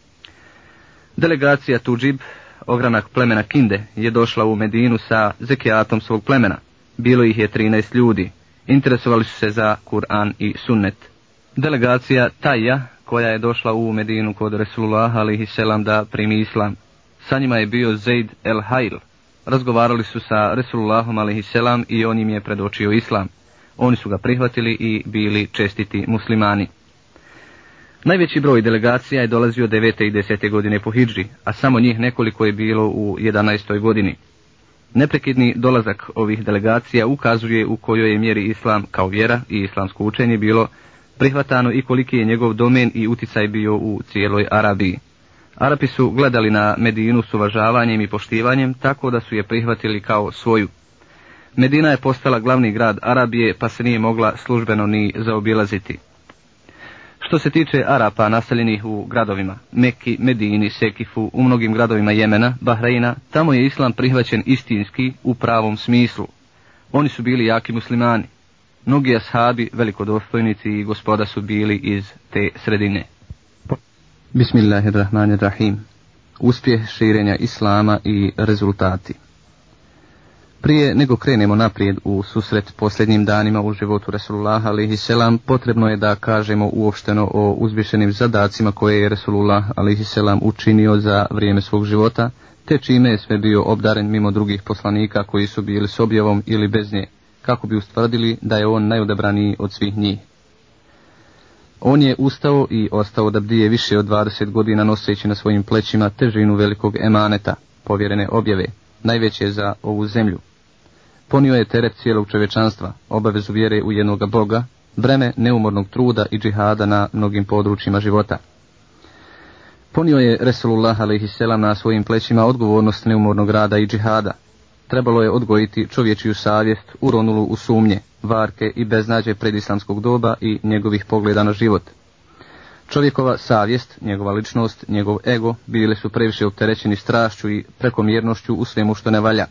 Delegacija Tuđib, ogranak plemena Kinde, je došla u Medinu sa zekijatom svog plemena. Bilo ih je 13 ljudi. Interesovali su se za Kur'an i sunnet. Delegacija Tajja, koja je došla u Medinu kod Resulullah a.s. da primi islam. Sa njima je bio Zaid el-Hail. Razgovarali su sa Resulullahom a.s. i on im je predočio islam. Oni su ga prihvatili i bili čestiti muslimani. Najveći broj delegacija je dolazio 9. i 10. godine po hidži, a samo njih nekoliko je bilo u 11. godini. Neprekidni dolazak ovih delegacija ukazuje u kojoj je mjeri islam kao vjera i islamsko učenje bilo prihvatano i koliki je njegov domen i uticaj bio u cijeloj Arabiji. Arapi su gledali na Medinu s uvažavanjem i poštivanjem, tako da su je prihvatili kao svoju. Medina je postala glavni grad Arabije, pa se nije mogla službeno ni zaobilaziti. Što se tiče Arapa naseljenih u gradovima Mekki, Medini, Sekifu, u mnogim gradovima Jemena, Bahreina, tamo je islam prihvaćen istinski u pravom smislu. Oni su bili jaki muslimani. Mnogi ashabi, velikodostojnici i gospoda su bili iz te sredine. Bismillahirrahmanirrahim. Uspjeh širenja islama i rezultati. Prije nego krenemo naprijed u susret posljednjim danima u životu Resulullaha a.s., potrebno je da kažemo uopšteno o uzvišenim zadacima koje je Resulullah a.s. učinio za vrijeme svog života, te čime je sve bio obdaren mimo drugih poslanika koji su bili s objavom ili bez nje, kako bi ustvrdili da je on najodabraniji od svih njih. On je ustao i ostao da bdije više od 20 godina noseći na svojim plećima težinu velikog emaneta, povjerene objave, najveće za ovu zemlju. Ponio je teret cijelog čovječanstva, obavezu vjere u jednoga Boga, breme neumornog truda i džihada na mnogim područjima života. Ponio je Resulullah a.s. na svojim plećima odgovornost neumornog rada i džihada. Trebalo je odgojiti čovječiju savjest uronulu u sumnje, varke i beznađe predislamskog doba i njegovih pogleda na život. Čovjekova savjest, njegova ličnost, njegov ego bili su previše opterećeni strašću i prekomjernošću u svemu što ne valja.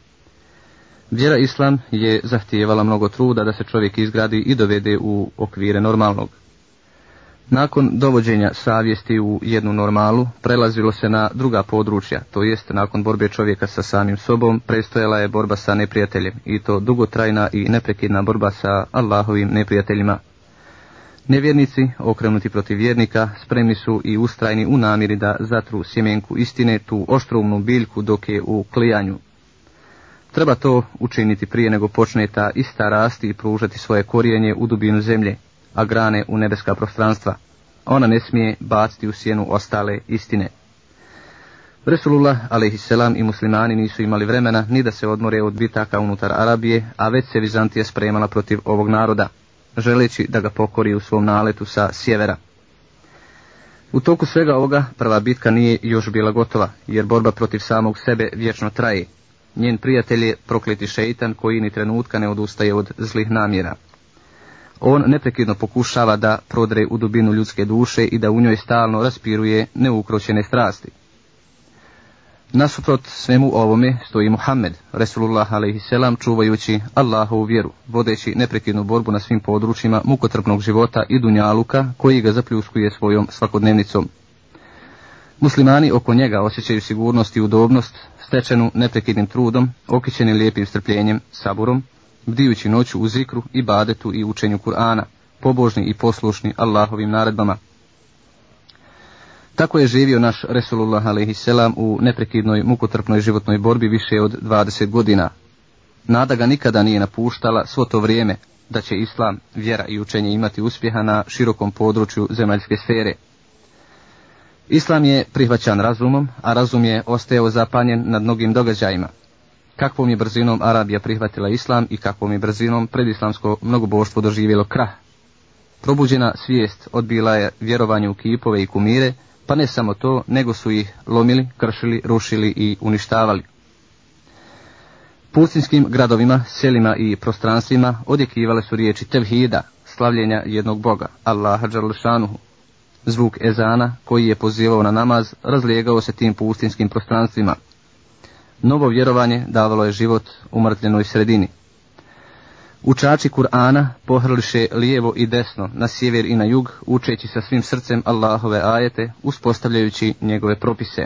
Vjera islam je zahtijevala mnogo truda da se čovjek izgradi i dovede u okvire normalnog. Nakon dovođenja savjesti u jednu normalu, prelazilo se na druga područja, to jest nakon borbe čovjeka sa samim sobom, prestojala je borba sa neprijateljem, i to dugotrajna i neprekidna borba sa Allahovim neprijateljima. Nevjernici, okrenuti protiv vjernika, spremni su i ustrajni u namjeri da zatru sjemenku istine, tu oštroumnu biljku dok je u klijanju. Treba to učiniti prije nego počne ta ista rasti i pružati svoje korijenje u dubinu zemlje, a grane u nebeska prostranstva. Ona ne smije baciti u sjenu ostale istine. Resulullah a.s. i muslimani nisu imali vremena ni da se odmore od bitaka unutar Arabije, a već se Vizantija spremala protiv ovog naroda, želeći da ga pokori u svom naletu sa sjevera. U toku svega ovoga prva bitka nije još bila gotova, jer borba protiv samog sebe vječno traje. Njen prijatelj je prokleti šeitan koji ni trenutka ne odustaje od zlih namjera. On neprekidno pokušava da prodre u dubinu ljudske duše i da u njoj stalno raspiruje neukroćene strasti. Nasuprot svemu ovome stoji Muhammed, Resulullah a.s. čuvajući Allahovu vjeru, vodeći neprekidnu borbu na svim područjima mukotrpnog života i dunjaluka koji ga zapljuskuje svojom svakodnevnicom. Muslimani oko njega osjećaju sigurnost i udobnost, stečenu neprekidnim trudom, okićeni lijepim strpljenjem, saburom, bdijući noću u zikru, ibadetu i učenju Kur'ana, pobožni i poslušni Allahovim naredbama. Tako je živio naš Resulullah a.s. u neprekidnoj mukotrpnoj životnoj borbi više od 20 godina. Nada ga nikada nije napuštala svo to vrijeme da će islam, vjera i učenje imati uspjeha na širokom području zemaljske sfere. Islam je prihvaćan razumom, a razum je ostajao zapanjen nad mnogim događajima. Kakvom je brzinom Arabija prihvatila islam i kakvom je brzinom predislamsko mnogoboštvo doživjelo krah. Probuđena svijest odbila je vjerovanje u kipove i kumire, pa ne samo to, nego su ih lomili, kršili, rušili i uništavali. Pustinjskim gradovima, selima i prostranstvima odjekivale su riječi tevhida, slavljenja jednog Boga, Allaha dželle šanuhu. Zvuk ezana, koji je pozivao na namaz, razlijegao se tim pustinjskim prostranstvima. Novo vjerovanje davalo je život umrtljenoj sredini. Učači Kur'ana pohrliše lijevo i desno, na sjever i na jug, učeći sa svim srcem Allahove ajete, uspostavljajući njegove propise.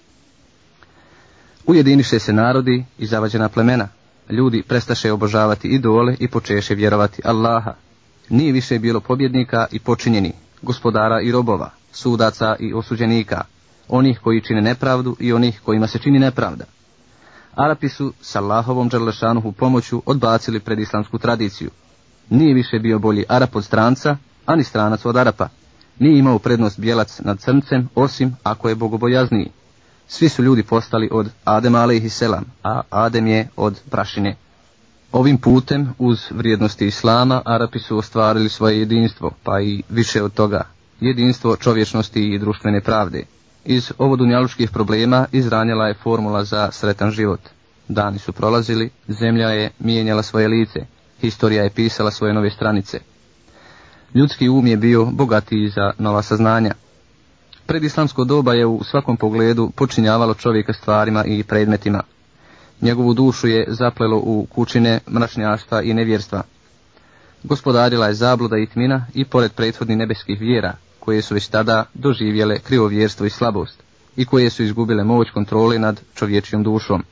Ujediniše se narodi i zavađena plemena. Ljudi prestaše obožavati idole i počeše vjerovati Allaha. Nije više bilo pobjednika i počinjeni, gospodara i robova, sudaca i osuđenika, onih koji čine nepravdu i onih kojima se čini nepravda. Arapi su s Allahovom dželle šanuhu pomoću odbacili predislamsku tradiciju. Nije više bio bolji Arap od stranca, ani stranac od Arapa. Nije imao prednost bijelac nad crncem, osim ako je bogobojazniji. Svi su ljudi postali od Adema alejhiselam, a Adem je od prašine. Ovim putem, uz vrijednosti islama, Arapi su ostvarili svoje jedinstvo, pa i više od toga, jedinstvo čovječnosti i društvene pravde. Iz ovodunjalučkih problema izranjala je formula za sretan život. Dani su prolazili, zemlja je mijenjala svoje lice, historija je pisala svoje nove stranice. Ljudski um je bio bogatiji za nova saznanja. Predislamsko doba je u svakom pogledu počinjavalo čovjeka stvarima i predmetima. Njegovu dušu je zaplelo u kućine mračnjaštva i nevjerstva. Gospodarila je zabluda i tmina i pored prethodnih nebeskih vjera, koje su već tada doživjele krivovjerstvo i slabost, i koje su izgubile moć kontrole nad čovječijom dušom.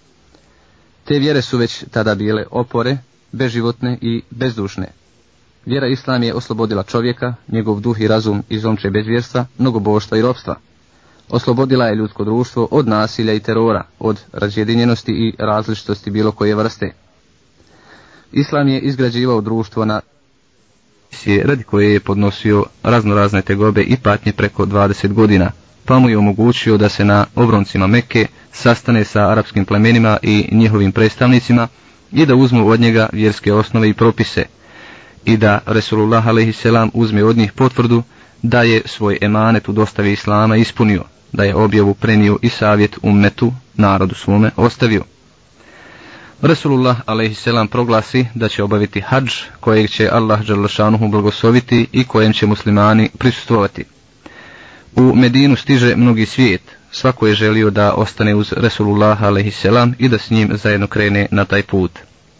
Te vjere su već tada bile opore, beživotne i bezdušne. Vjera Islam je oslobodila čovjeka, njegov duh i razum iz omče bezvjerstva, mnogoboštva i ropstva. Oslobodila je ljudsko društvo od nasilja i terora, od razjedinjenosti i različitosti bilo koje vrste. Islam je izgrađivao društvo na radi koje je podnosio raznorazne tegobe i patnje preko 20 godina, pa mu je omogućio da se na obroncima Mekke sastane sa arapskim plemenima i njihovim predstavnicima i da uzmu od njega vjerske osnove i propise, i da Resulullah a.s. uzme od njih potvrdu da je svoj emanet u dostavi islama ispunio, da je objavu prenio i savjet ummetu, narodu svome, ostavio. Resulullah a.s. proglasi da će obaviti hadž kojeg će Allah dželle šanuhu blagosloviti i kojem će muslimani prisustvovati. U Medinu stiže mnogi svijet, svako je želio da ostane uz Resulullah a.s. i da s njim zajedno krene na taj put.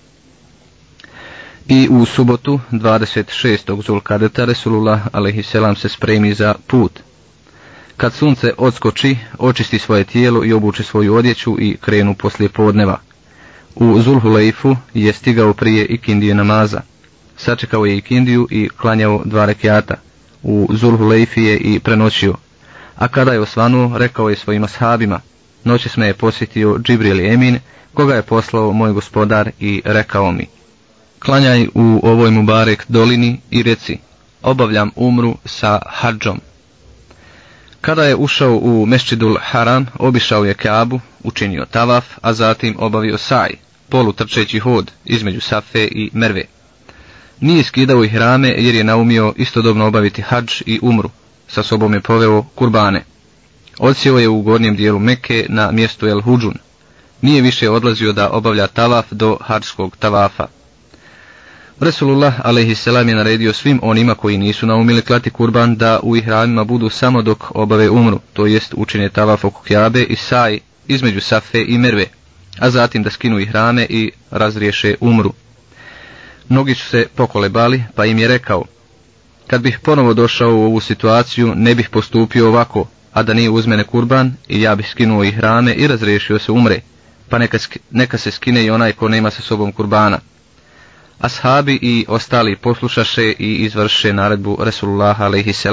I u subotu 26. Zulkadeta Resulullah a.s. se spremi za put. Kad sunce odskoči, očisti svoje tijelo i obuče svoju odjeću i krenu poslije podneva. U Zulhulejfu je stigao prije ikindije namaza. Sačekao je ikindiju i klanjao 2 rekiata. U Zulhulejfi je i prenoćio. A kada je osvanuo, rekao je svojim ashabima: noćas me je posjetio Džibril Emin, koga je poslao moj gospodar i rekao mi: klanjaj u ovoj Mubarek dolini i reci: obavljam umru sa hadžom. Kada je ušao u Mesdžidul Haram, obišao je Kaabu, učinio tavaf, a zatim obavio saj, polutrčeći hod između Safe i Merve. Nije skidao ihrame jer je naumio istodobno obaviti hadž i umru. Sa sobom je poveo kurbane. Odsjeo je u gornjem dijelu Mekke na mjestu El Hudžun. Nije više odlazio da obavlja tavaf do hadžskog tavafa. Resulullah a.s. je naredio svim onima koji nisu naumili klati kurban da u ihramima budu samo dok obave umru, to jest učine tavaf oko Kjabe i saj između Safe i Merve, a zatim da skinu ihrame i razriješe umru. Mnogi su se pokolebali, pa im je rekao: kad bih ponovo došao u ovu situaciju, ne bih postupio ovako, a da nije uz mene kurban, i ja bih skinuo ihrame i razriješio se umre, pa neka se skine i onaj ko nema sa sobom kurbana. Ashabi i ostali poslušaše i izvrše naredbu Resulullaha a.s.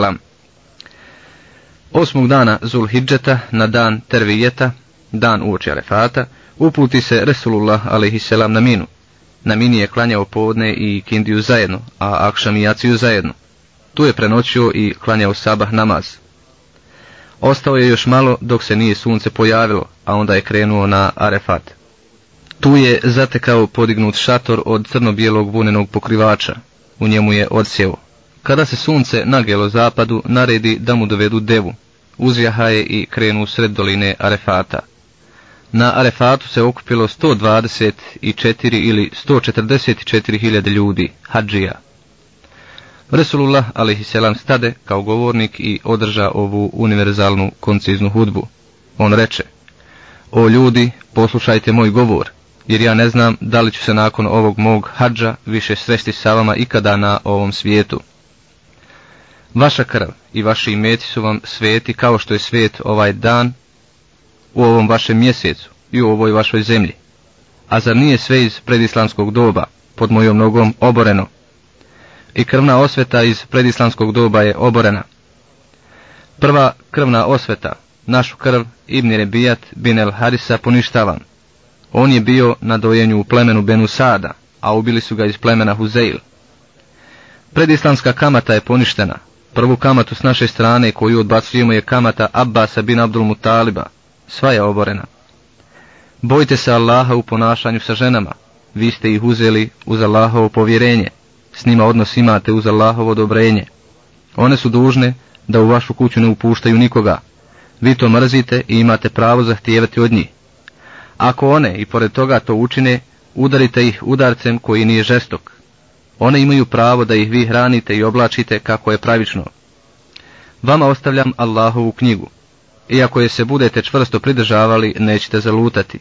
8. dana Zulhidžeta, na dan Tervijeta, dan uoči Arefata, uputi se Resulullah a.s. na Minu. Na Mini je klanjao podne i kindiju zajedno, a akšam i jaciju zajedno. Tu je prenoćio i klanjao sabah namaz. Ostao je još malo dok se nije sunce pojavilo, a onda je krenuo na Arefat. Tu je zatekao podignut šator od crno-bijelog vunenog pokrivača. U njemu je odsjeo. Kada se sunce nagelo zapadu, naredi da mu dovedu devu. Uzjahaje i krenu sred doline Arefata. Na Arefatu se okupilo 124 ili 144 hiljade ljudi, hadžija. Resulullah a.s. stade kao govornik i održa ovu univerzalnu konciznu hudbu. On reče: o ljudi, poslušajte moj govor, jer ja ne znam da li ću se nakon ovog mog hadža više sresti sa vama ikada na ovom svijetu. Vaša krv i vaši imeci su vam sveti kao što je svet ovaj dan u ovom vašem mjesecu i u ovoj vašoj zemlji. A zar nije sve iz predislamskog doba pod mojom nogom oboreno? I krvna osveta iz predislamskog doba je oborena. Prva krvna osveta, našu krv Ibn Rebijat bin el Harisa poništavam. On je bio na dojenju u plemenu Benu Sada, a ubili su ga iz plemena Huzeil. Predislamska kamata je poništena. Prvu kamatu s naše strane koju odbacujemo je kamata Abbasa bin Abdul Mutaliba. Sva je oborena. Bojte se Allaha u ponašanju sa ženama. Vi ste ih uzeli uz Allahovo povjerenje. S njima odnos imate uz Allahovo odobrenje. One su dužne da u vašu kuću ne upuštaju nikoga. Vi to mrzite i imate pravo zahtijevati od njih. Ako one i pored toga to učine, udarite ih udarcem koji nije žestok. One imaju pravo da ih vi hranite i oblačite kako je pravično. Vama ostavljam Allahovu knjigu. Iako je se budete čvrsto pridržavali, nećete zalutati.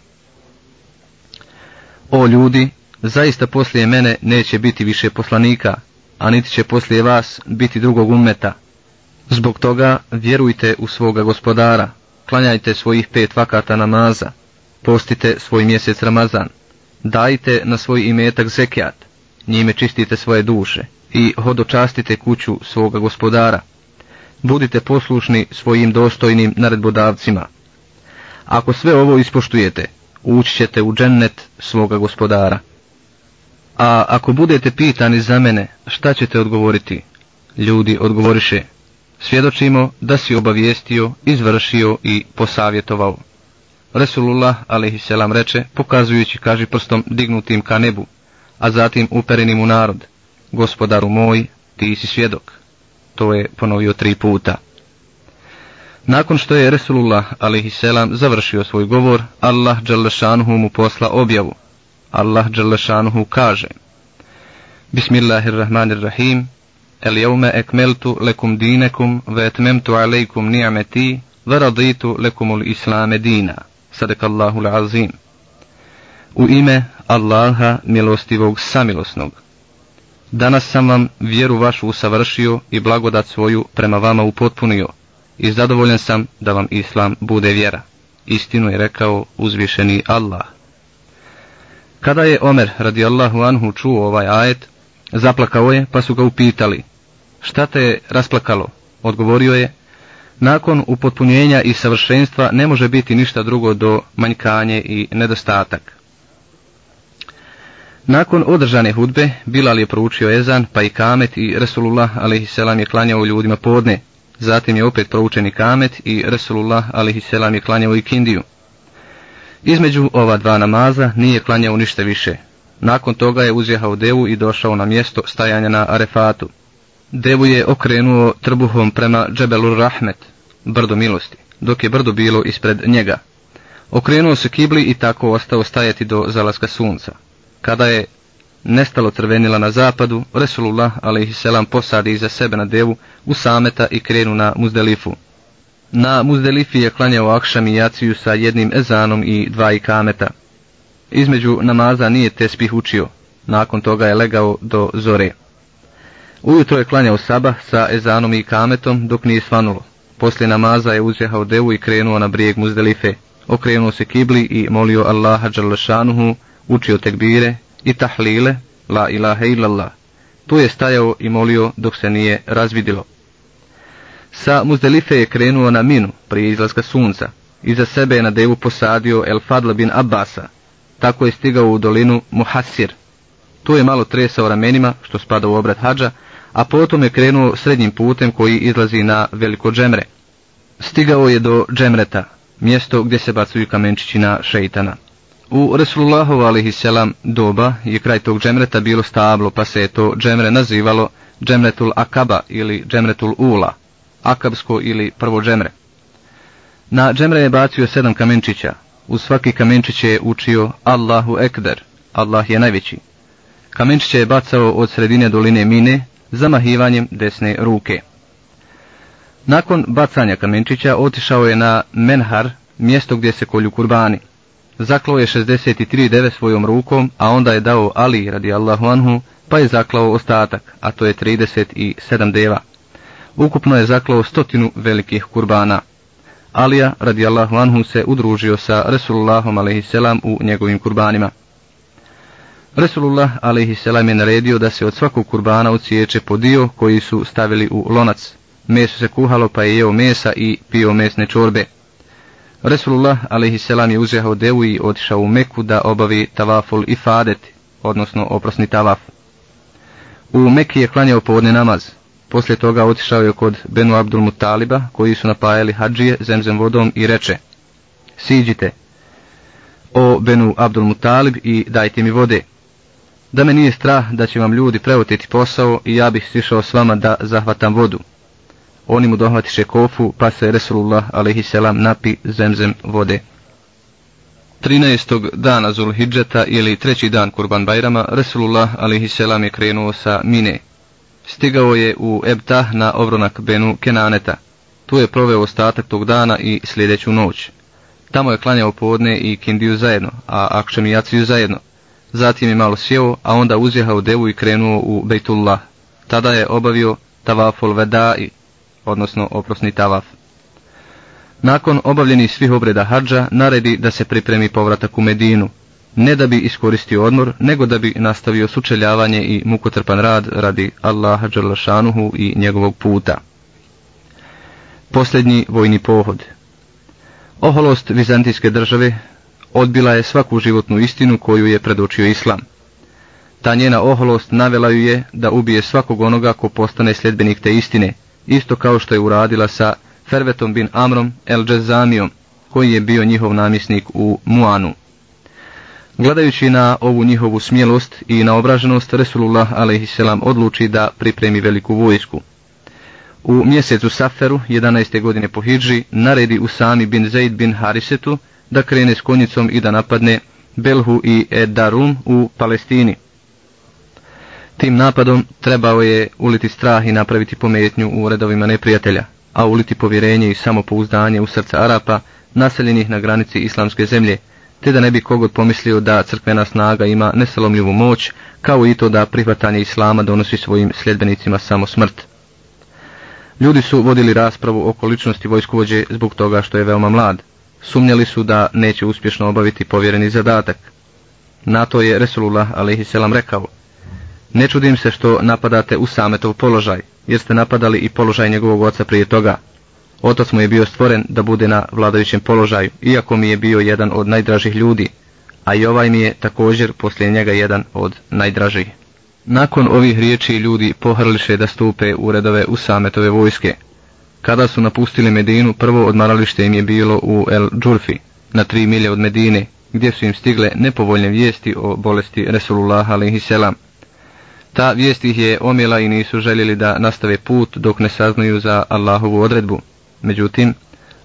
O ljudi, zaista poslije mene neće biti više poslanika, a niti će poslije vas biti drugog ummeta. Zbog toga vjerujte u svoga gospodara, klanjajte svojih 5 vakata namaza, postite svoj mjesec Ramazan, dajte na svoj imetak zekijat, njime čistite svoje duše i hodočastite kuću svoga gospodara. Budite poslušni svojim dostojnim naredbodavcima. Ako sve ovo ispoštujete, ući ćete u džennet svoga gospodara. A ako budete pitani za mene, šta ćete odgovoriti? Ljudi odgovoriše: svjedočimo da si obavijestio, izvršio i posavjetovao. Resulullah a.s. reče, pokazujući kažiprstom dignutim ka nebu, a zatim uperenim u narod: gospodaru moj, ti si svjedok. To je ponovio 3 puta. Nakon što je Resulullah a.s. završio svoj govor, Allah dželle šanuhu mu posla objavu. Allah dželle šanuhu kaže: Bismillahirrahmanirrahim. El jevme ekmeltu lekum dinekum ve etmemtu alejkum ni'meti ve raditu lekumul islame dina. Sadakallahul azim. U ime Allaha milostivog samilosnog. Danas sam vam vjeru vašu usavršio i blagodat svoju prema vama upotpunio i zadovoljan sam da vam islam bude vjera. Istinu je rekao uzvišeni Allah. Kada je Omer radijallahu anhu čuo ovaj ajet, zaplakao je, pa su ga upitali: šta te je rasplakalo? Odgovorio je: nakon upotpunjenja i savršenstva ne može biti ništa drugo do manjkanje i nedostatak. Nakon održane hudbe, Bilal je proučio ezan, pa i kamet, i Resulullah a.s. je klanjao ljudima podne. Zatim je opet proučen i kamet i Resulullah a.s. je klanjao i kindiju. Između ova 2 namaza nije klanjao ništa više. Nakon toga je uzjehao devu i došao na mjesto stajanja na Arefatu. Devu je okrenuo trbuhom prema Džebelur Rahmet, brdo milosti, dok je brdo bilo ispred njega. Okrenuo se kibli i tako ostao stajati do zalaska sunca. Kada je nestalo crvenila na zapadu, Resulullah a.s. posadi iza sebe na devu Usameta i krenu na Muzdelifu. Na Muzdelifi je klanjao akšam i jaciju sa jednim ezanom i 2 ikameta. Između namaza nije tespih učio, nakon toga je legao do zore. Ujutro je klanjao sabah sa ezanom i ikametom dok nije svanulo. Poslije namaza je uzjehao devu i krenuo na brijeg Muzdelife. Okrenuo se kibli i molio Allaha dželešanuhu, učio tekbire i tahlile, la ilaha illallah. Tu je stajao i molio dok se nije razvidilo. Sa Muzdelife je krenuo na Minu prije izlaska sunca. Iza sebe je na devu posadio El Fadl bin Abbasa. Tako je stigao u dolinu Muhasir. Tu je malo tresao ramenima, što spada u obrat hadža, a potom je krenuo srednjim putem koji izlazi na Veliko džemre. Stigao je do džemreta, mjesto gdje se bacuju kamenčići na šeitana. U Resulullahu a.s. doba je kraj tog džemreta bilo stablo, pa se je to džemre nazivalo Džemretul Akaba ili Džemretul Ula, akabsko ili prvo džemre. Na džemre je bacio 7 kamenčića. Uz svaki kamenčić je učio Allahu Ekber, Allah je najveći. Kamenčiće je bacao od sredine doline Mine zamahivanjem desne ruke. Nakon bacanja kamenčića otišao je na Menhar, mjesto gdje se kolju kurbani. Zaklao je 63 deve svojom rukom, a onda je dao Ali radijallahu anhu, pa je zaklao ostatak, a to je 37 deva. Ukupno je zaklao 100 velikih kurbana. Alija radijallahu anhu se udružio sa Resulullahom a.s. u njegovim kurbanima. Resulullah a.s. je naredio da se od svakog kurbana odsječe po dio koji su stavili u lonac. Meso se kuhalo pa je jeo mesa i pio mesne čorbe. Resulullah a.s. je uzjehao devu i otišao u Meku da obavi tavaful ifadet, odnosno oprosni tavaf. U Meki je klanjao povodni namaz. Poslije toga otišao je kod Benu Abdul Mutaliba, koji su napajali hadžije zemzem vodom i reče: siđite, o Benu Abdul Mutalib, i dajte mi vode. Da me nije strah da će vam ljudi preoteti posao i ja bih sišao s vama da zahvatam vodu. Oni mu dohvatiše kofu, pa se Resulullah a.s. napi zemzem vode. 13. dana Zulhidžeta ili 3. dan Kurban Bajrama, Resulullah a.s. je krenuo sa Mine. Stigao je u Ebtah na ovronak Benu Kenaneta. Tu je proveo ostatak tog dana i sljedeću noć. Tamo je klanjao podne i kindiju zajedno, a akšam i jaciju zajedno. Zatim je malo sjeo, a onda uzjehao devu i krenuo u Bejtullah. Tada je obavio tavaful vedai, odnosno oprosni tavaf. Nakon obavljenih svih obreda hadža, naredi da se pripremi povratak u Medinu, ne da bi iskoristio odmor, nego da bi nastavio sučeljavanje i mukotrpan rad radi Allaha dželešanuhu i njegovog puta. Posljednji vojni pohod. Oholost vizantijske države odbila je svaku životnu istinu koju je predočio islam. Ta njena oholost navela ju je da ubije svakog onoga ko postane sljedbenik te istine, isto kao što je uradila sa Fervetom bin Amrom el-Džezamijom, koji je bio njihov namjesnik u Muanu. Gledajući na ovu njihovu smjelost i na obraženost, Resulullah a.s. odluči da pripremi veliku vojsku. U mjesecu Saferu, 11. godine po hidži, naredi Usami bin Zaid bin Harisetu da krene s konjicom i da napadne Belhu i Ed-Darum u Palestini. Tim napadom trebao je uliti strah i napraviti pometnju u redovima neprijatelja, a uliti povjerenje i samopouzdanje u srca Arapa naseljenih na granici islamske zemlje, te da ne bi kogod pomislio da crkvena snaga ima nesalomljivu moć, kao i to da prihvatanje islama donosi svojim sljedbenicima samo smrt. Ljudi su vodili raspravu oko ličnosti vojskovođe zbog toga što je veoma mlad. Sumnjali su da neće uspješno obaviti povjereni zadatak. Na to je Resulullah a.s. rekao: ne čudim se što napadate Usametov položaj, jer ste napadali i položaj njegovog oca prije toga. Otac mu je bio stvoren da bude na vladajućem položaju, iako mi je bio jedan od najdražih ljudi, a i ovaj mi je također poslije njega jedan od najdražih. Nakon ovih riječi ljudi pohrliše da stupe u redove Usametove vojske. Kada su napustili Medinu, prvo odmaralište im je bilo u El Džurfi, na 3 milje od Medine, gdje su im stigle nepovoljne vijesti o bolesti Resulullah a.s. Ta vijest ih je omjela i nisu željeli da nastave put dok ne saznaju za Allahovu odredbu. Međutim,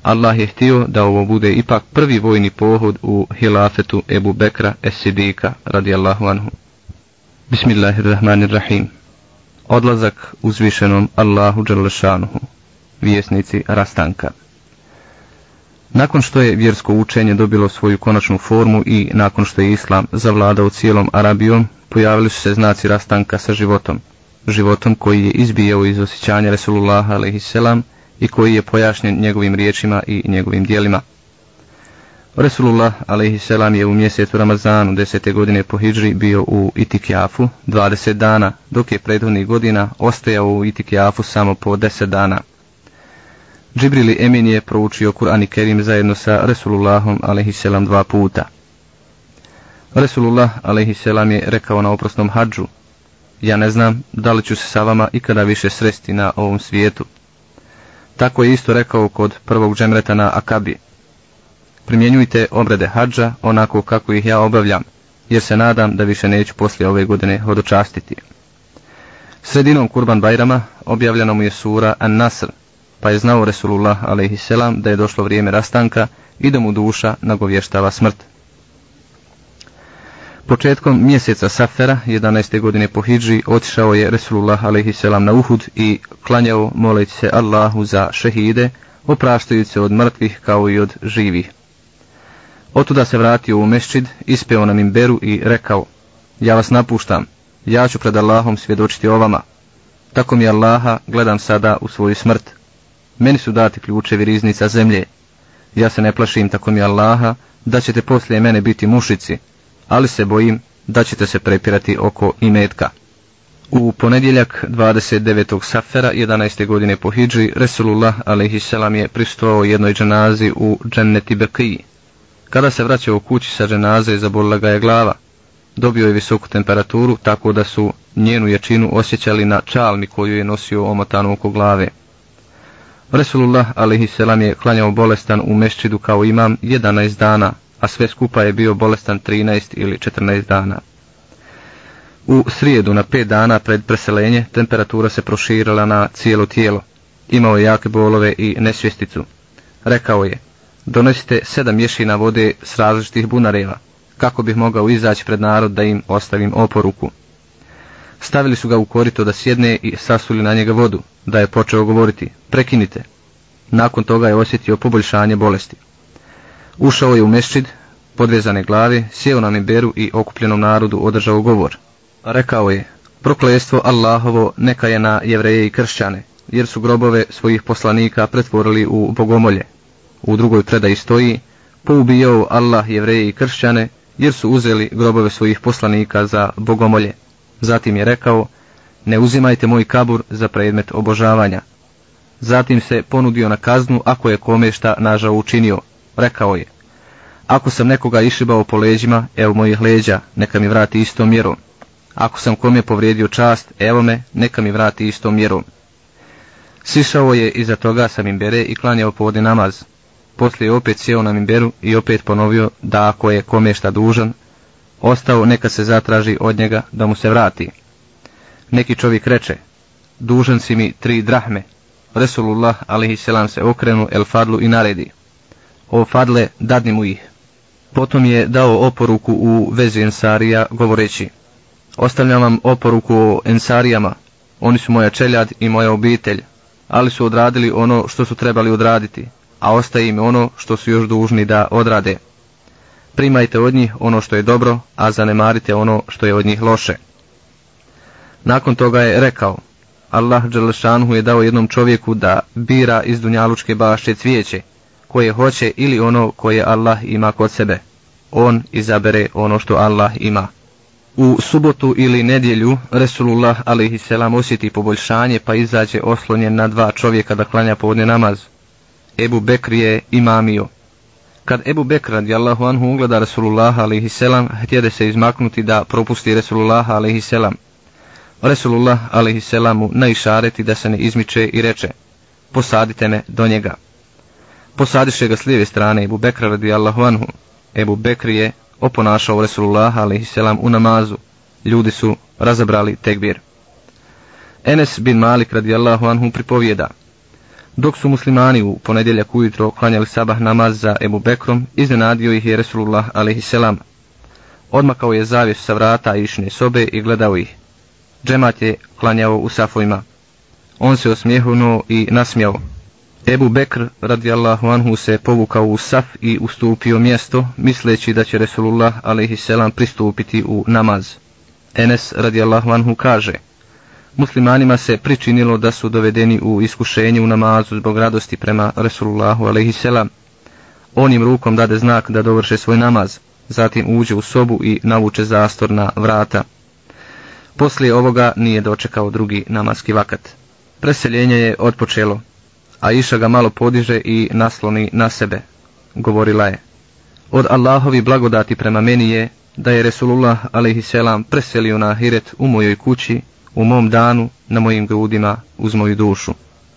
Allah je htio da ovo bude ipak prvi vojni pohod u hilafetu Ebu Bekra es-Sidika radijallahu anhu. Bismillahirrahmanirrahim. Odlazak uzvišenom Allahu dželle šanuhu. Vjesnici rastanka. Nakon što je vjersko učenje dobilo svoju konačnu formu i nakon što je islam zavladao cijelom Arabijom, pojavili su se znaci rastanka sa životom koji je izbijao iz osjećanja Resulullaha a.s. i koji je pojašnjen njegovim riječima i njegovim dijelima. Resulullah a.s. je u mjesecu Ramazanu 10. godine po hidžri bio u itikjafu 20 dana, dok je prethodnih godina ostajao u itikjafu samo po 10 dana. Džibril Emin je proučio Kur'an i Kerim zajedno sa Resulullahom a.s. 2 puta. Resulullah a.s. je rekao na oprosnom hadžu: ja ne znam da li ću se sa vama ikada više sresti na ovom svijetu. Tako je isto rekao kod prvog džemreta na Akabi: primjenjujte obrede hadža onako kako ih ja obavljam, jer se nadam da više neću poslije ove godine hodočastiti. Sredinom Kurban Bajrama objavljena mu je sura An-Nasr, pa je znao Resulullah a.s. da je došlo vrijeme rastanka i da mu duša nagovještava smrt. Početkom mjeseca Safera 11. godine po hidži otišao je Resulullah a.s. na Uhud i klanjao moleći se Allahu za šehide, opraštajući se od mrtvih kao i od živih. Otuda se vratio u mešćid, ispeo na minberu i rekao: ja vas napuštam, ja ću pred Allahom svjedočiti o vama. Tako mi Allaha, gledam sada u svoju smrt. Meni su dati ključevi riznica zemlje. Ja se ne plašim, tako mi Allaha, da ćete poslije mene biti mušici, ali se bojim da ćete se prepirati oko imetka. U ponedjeljak 29. Safera 11. godine po hidži Resulullah a.s. je prisustvovao jednoj dženazi u Dženneti Bekiji. Kada se vraćao kući sa dženaze, zabolila ga je glava. Dobio je visoku temperaturu, tako da su njenu jačinu osjećali na čalmi koju je nosio omotanu oko glave. Resulullah a.s. je klanjao bolestan u mešćidu kao imam 11 dana, a sve skupa je bio bolestan 13 ili 14 dana. U srijedu na 5 dana pred preseljenje temperatura se proširila na cijelo tijelo. Imao je jake bolove i nesvjesticu. Rekao je: donosite 7 mješina vode s različitih bunareva, kako bih mogao izaći pred narod da im ostavim oporuku. Stavili su ga u korito da sjedne i sasuli na njega vodu, da je počeo govoriti: prekinite. Nakon toga je osjetio poboljšanje bolesti. Ušao je u mešćid, podvezane glave, sjeo na minberu i okupljenom narodu održao govor. Rekao je: prokletstvo Allahovo neka je na Jevreje i kršćane, jer su grobove svojih poslanika pretvorili u bogomolje. U drugoj predaji stoji: poubijao Allah Jevreje i kršćane, jer su uzeli grobove svojih poslanika za bogomolje. Zatim je rekao: ne uzimajte moj kabur za predmet obožavanja. Zatim se ponudio na kaznu ako je kome šta nažao učinio. Rekao je: ako sam nekoga išibao po leđima, evo mojih leđa, neka mi vrati istom mjerom. Ako sam kome povrijedio čast, evo me, neka mi vrati istom mjerom. Sišao je iza toga sa minbere i klanjao podne namaz. Poslije je opet sjeo na minberu i opet ponovio da ako je kome šta dužan, ostao neka se zatraži od njega da mu se vrati. Neki čovjek reče: dužan si mi 3 drahme. Resulullah a.s. se okrenu El Fadlu i naredi: o Fadle, dadni mu ih. Potom je dao oporuku u vezi Ensarija govoreći: ostavljam vam oporuku o Ensarijama, oni su moja čeljad i moja obitelj, ali su odradili ono što su trebali odraditi, a ostaje im ono što su još dužni da odrade. Primajte od njih ono što je dobro, a zanemarite ono što je od njih loše. Nakon toga je rekao: Allah dželle šanuhu je dao jednom čovjeku da bira iz dunjalučke bašče cvijeće, koje hoće ili ono koje Allah ima kod sebe. On izabere ono što Allah ima. U subotu ili nedjelju Resulullah a.s. osjeti poboljšanje pa izađe oslonjen na 2 čovjeka da klanja podne namaz. Ebu Bekr je imamio. Kad Ebu Bekr radijallahu anhu ugleda Resulullah a.s. htjede se izmaknuti da propusti Resulullah a.s. Resulullah a.s. mu naišareti da se ne izmiče i reče: posadite me do njega. Posadiše ga s lijeve strane Ebu Bekra radijallahu anhu. Ebu Bekr je oponašao Resulullah a.s. u namazu. Ljudi su razabrali tekbir. Enes bin Malik radijallahu anhu pripovijeda: Dok su muslimani u ponedjeljak ujutro klanjali sabah namaz za Ebu Bekrom, iznenadio ih je Resulullah a.s. Odmakao je zavjesu sa vrata Išine sobe i gledao ih. Džemat je klanjao u safovima. On se osmijehnuo i nasmijao. Ebu Bekr radijallahu anhu se povukao u saf i ustupio mjesto, misleći da će Resulullah a.s. pristupiti u namaz. Enes radijallahu anhu kaže: muslimanima se pričinilo da su dovedeni u iskušenje u namazu zbog radosti prema Resulullahu a.s. On im rukom dade znak da dovrše svoj namaz, zatim uđe u sobu i navuče zastor na vrata. Poslije ovoga nije dočekao drugi namazski vakat. Preseljenje je otpočelo, a Iša ga malo podiže i nasloni na sebe. Govorila je: od Allahovi blagodati prema meni je da je Resulullah a.s. preselio na ahiret u mojoj kući, u mom danu, na mojim grudima, uz moju dušu.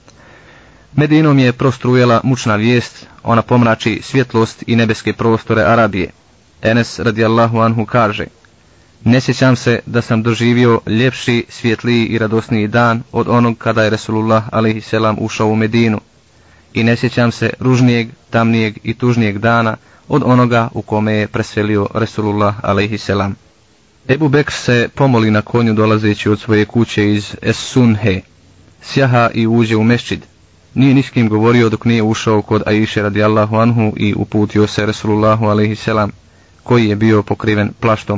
Medinom je prostrujela mučna vijest, ona pomrači svjetlost i nebeske prostore Arabije. Enes radijallahu anhu kaže: ne sjećam se da sam doživio ljepši, svjetliji i radosniji dan od onog kada je Resulullah a.s. ušao u Medinu, i ne sjećam se ružnijeg, tamnijeg i tužnijeg dana od onoga u kome je preselio Resulullah a.s. Ebu Bekr se pomoli na konju dolazeći od svoje kuće iz Es-Sunhe, sjaha i uđe u mešćid. Nije ni s kim govorio dok nije ušao kod Aiše radijallahu anhu i uputio se Resulullahu a.s. koji je bio pokriven plaštom.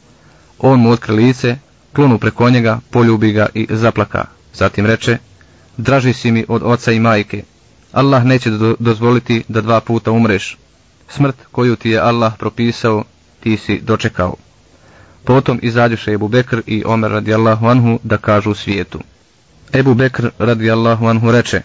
On mu otkri lice, klonu preko njega, poljubi ga i zaplaka. Zatim reče: draži si mi od oca i majke. Allah neće dozvoliti da 2 puta umreš. Smrt koju ti je Allah propisao, ti si dočekao. Potom izađuše Ebu Bekr i Omer radijallahu anhu da kažu svijetu. Ebu Bekr radijallahu anhu reče: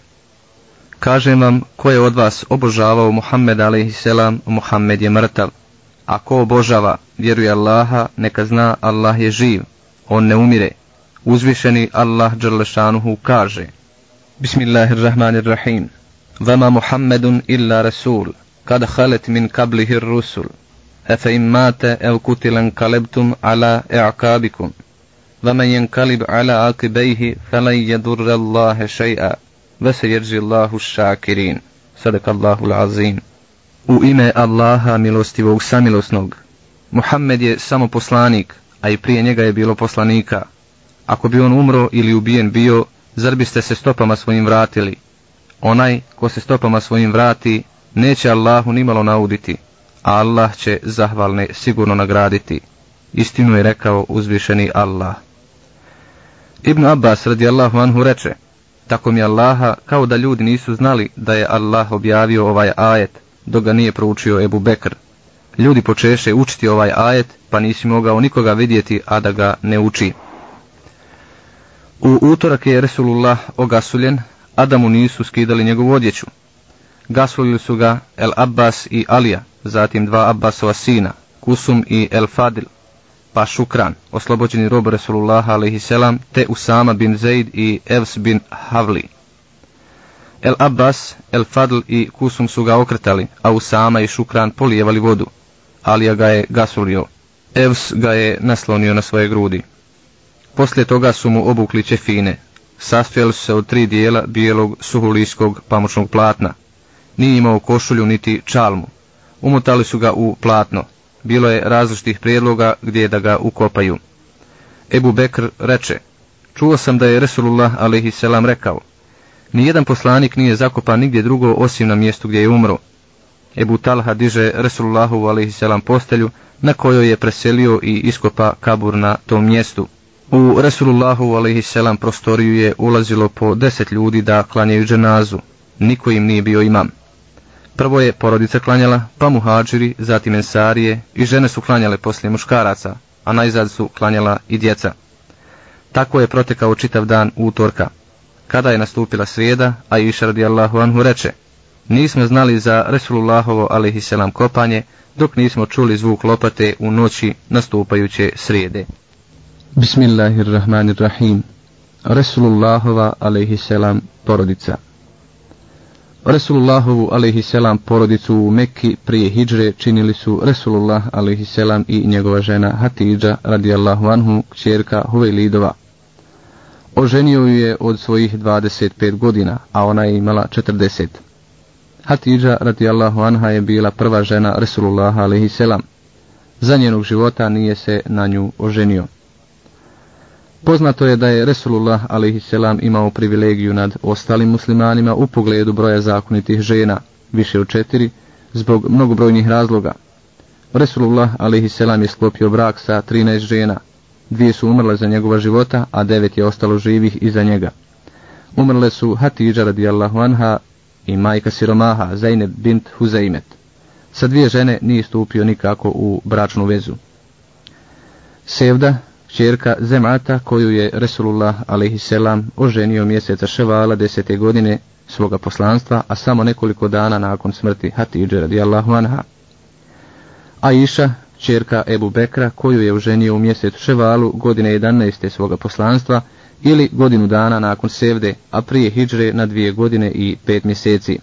kažem vam, ko je od vas obožavao Muhammed a.s., Muhammed je mrtav. A ko obožava, vjeruje Allaha, neka zna Allah je živ, on ne umire. Uzvišeni Allah dželešanuhu kaže: Bismillahirrahmanirrahim. Vama Muhammedun illa rasul, kad halet min kablihir rusul. Efe im mate ev kutilan kalebtum ala i'kabikum. Vama jenkalib ala akibejhi falan jedurra Allahe še'a. Vese jerži Allahu šakirin. Sadakallahu l'azim. U ime Allaha milostivog samilosnog. Muhammed je samo poslanik, a i prije njega je bilo poslanika. Ako bi on umro ili ubijen bio, zar biste se stopama svojim vratili? Onaj ko se stopama svojim vrati, neće Allahu nimalo nauditi, a Allah će zahvalne sigurno nagraditi. Istinu je rekao uzvišeni Allah. Ibn Abbas radijallahu anhu reče: tako mi Allaha, kao da ljudi nisu znali da je Allah objavio ovaj ajet, dok ga nije proučio Ebu Bekr. Ljudi počeše učiti ovaj ajet, pa nisi mogao nikoga vidjeti, a da ga ne uči. U utorak je Resulullah ogasuljen, a da mu nisu skidali njegovu odjeću. Gasulili su ga El Abbas i Alija, zatim 2 Abbasova sina, Kusum i El Fadil, pa Šukran, oslobođeni rob Resulullaha a.s., te Usama bin Zaid i Evs bin Havli. El Abbas, El Fadl i Kusum su ga okretali, a Usama i Šukran polijevali vodu. Alija ga je gasulio. Evs ga je naslonio na svoje grudi. Poslije toga su mu obukli ćefine. Sastojali su se od 3 dijela bijelog suhulijskog pamučnog platna. Nije imao košulju niti čalmu. Umotali su ga u platno. Bilo je različitih prijedloga gdje da ga ukopaju. Ebu Bekr reče: čuo sam da je Resulullah a.s. rekao: nijedan poslanik nije zakopan nigdje drugo osim na mjestu gdje je umro. Ebu Talha diže Resulullahu a.s. postelju na kojoj je preselio i iskopa kabur na tom mjestu. U Resulullahu a.s. prostoriju je ulazilo po 10 ljudi da klanjaju dženazu. Niko im nije bio imam. Prvo je porodica klanjala, pa muhadžiri, zatim ensarije, i žene su klanjale poslije muškaraca, a najzad su klanjala i djeca. Tako je protekao čitav dan utorka. Kada je nastupila srijeda, Aiša radijallahu anhu reče: nismo znali za Resulullahovo a.s. kopanje, dok nismo čuli zvuk lopate u noći nastupajuće srijede. Bismillahirrahmanirrahim. Resulullahova a.s. porodica. Resulullahovu a.s. porodicu u Mekki prije hidžre činili su Resulullah a.s. i njegova žena Hatidža radijallahu anhu, kćerka Huvejlidova. Oženio ju je od svojih 25 godina, a ona je imala 40. Hatidža radijallahu anha je bila prva žena Resulullaha alejhi selam. Za njenog života nije se na nju oženio. Poznato je da je Resulullah alejhi selam imao privilegiju nad ostalim muslimanima u pogledu broja zakonitih žena, više od 4, zbog mnogobrojnih razloga. Resulullah alejhi selam je sklopio brak sa 13 žena. 2 su umrle za njegova života, a 9 je ostalo živih iza njega. Umrle su Hatidža radijallahu anha i majka siromaha Zejneb bint Huzeimet. Sa 2 žene nije stupio nikako u bračnu vezu. Sevda, kćerka Zemata, koju je Resulullah alejhi selam oženio mjeseca Ševala 10. godine svoga poslanstva, a samo nekoliko dana nakon smrti Hatidže radijallahu anha. Aisha, kćerka Ebu Bekra, koju je oženio u mjesecu Ševalu godine 11. svoga poslanstva, ili godinu dana nakon Sevde, a prije hidžre na 2 godine i 5 mjeseci.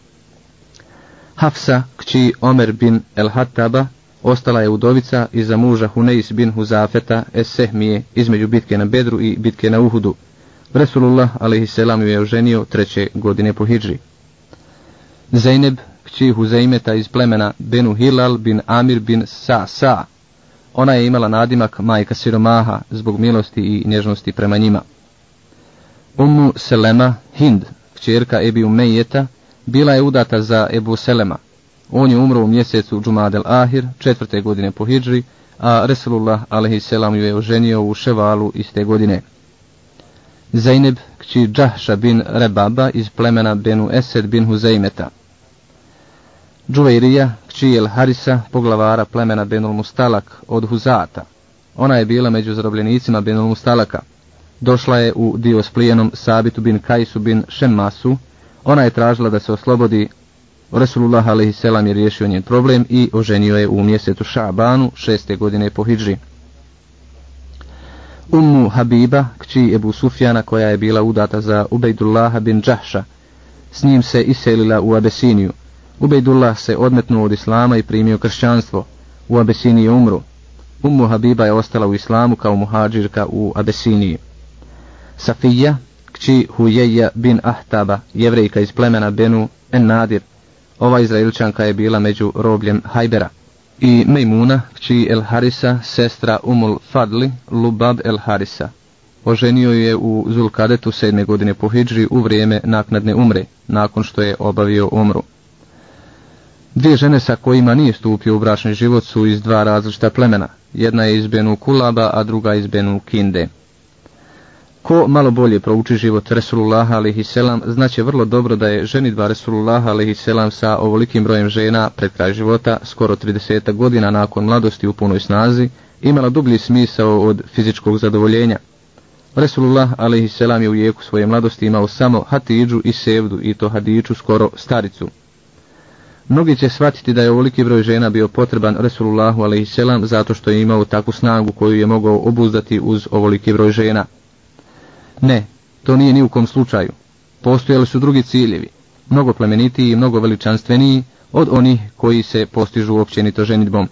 Hafsa, kći Omer bin el-Hattaba, ostala je udovica iza muža Huneis bin Huzafeta es-Sehmije između bitke na Bedru i bitke na Uhudu. Resulullah alejhi selam ju je oženio 3. godine po hidžri. Zejneb, kći Huzeimeta iz plemena Benu Hilal bin Amir bin Sa. Ona je imala nadimak majka siromaha zbog milosti i nježnosti prema njima. Ummu Selema Hind, kćerka Ebi Umejeta, bila je udata za Ebu Selema. On je umro u mjesecu Džumadel Ahir 4. godine po hidžri, a Resulullah alejhi selam ju je oženio u Ševalu iste godine. Zejneb, kći Džahša bin Rebaba iz plemena Benu Esed bin Huzeimeta. Džuvejrija, kći El Harisa, poglavara plemena Benul Mustalak od Huzata. Ona je bila među zarobljenicima Benul Mustalaka. Došla je u dio s plijenom Sabitu bin Kajsu bin Šemmasu. Ona je tražila da se oslobodi. Resulullah alejhi selam je riješio njen problem i oženio je u mjesecu Šabanu 6. godine po hidžri. Ummu Habiba, kći Ebu Sufjana, koja je bila udata za Ubejdullaha bin Džahša. S njim se iselila u Abesiniju. Ubejdullah se odmetnuo od islama i primio kršćanstvo. U Abesiniji je umro. Ummu Habiba je ostala u islamu kao muhadžirka u Abesiniji. Safija, kći Hujeja bin Ahtaba, jevrejka iz plemena Benu en-Nadir. Ova Izraelčanka je bila među robljem Hajbera. I Mejmuna, kći El Harisa, sestra Umul Fadli, Lubab El Harisa. Oženio je u Zulkadetu 7. godine po hidžri u vrijeme naknadne umre, nakon što je obavio umru. 2 žene sa kojima nije stupio u bračni život su iz 2 različita plemena. Jedna je iz Benu Kulaba, a druga iz Benu Kinde. Ko malo bolje prouči život Resulullaha alejhi selam, znaće vrlo dobro da je ženidba Resulullaha alejhi selam sa ovolikim brojem žena pred kraj života, skoro 30 godina nakon mladosti u punoj snazi, imala dublji smisao od fizičkog zadovoljenja. Resulullah alejhi selam je u jeku svoje mladosti imao samo Hatidžu i Sevdu, i to Hadiću skoro staricu. Mnogi će shvatiti da je ovoliki broj žena bio potreban Resulullahu alejhi selam zato što je imao takvu snagu koju je mogao obuzdati uz ovoliki broj žena. Ne, to nije ni u kom slučaju. Postojali su drugi ciljevi, mnogo plemenitiji i mnogo veličanstveniji od onih koji se postižu općenito ženidbom.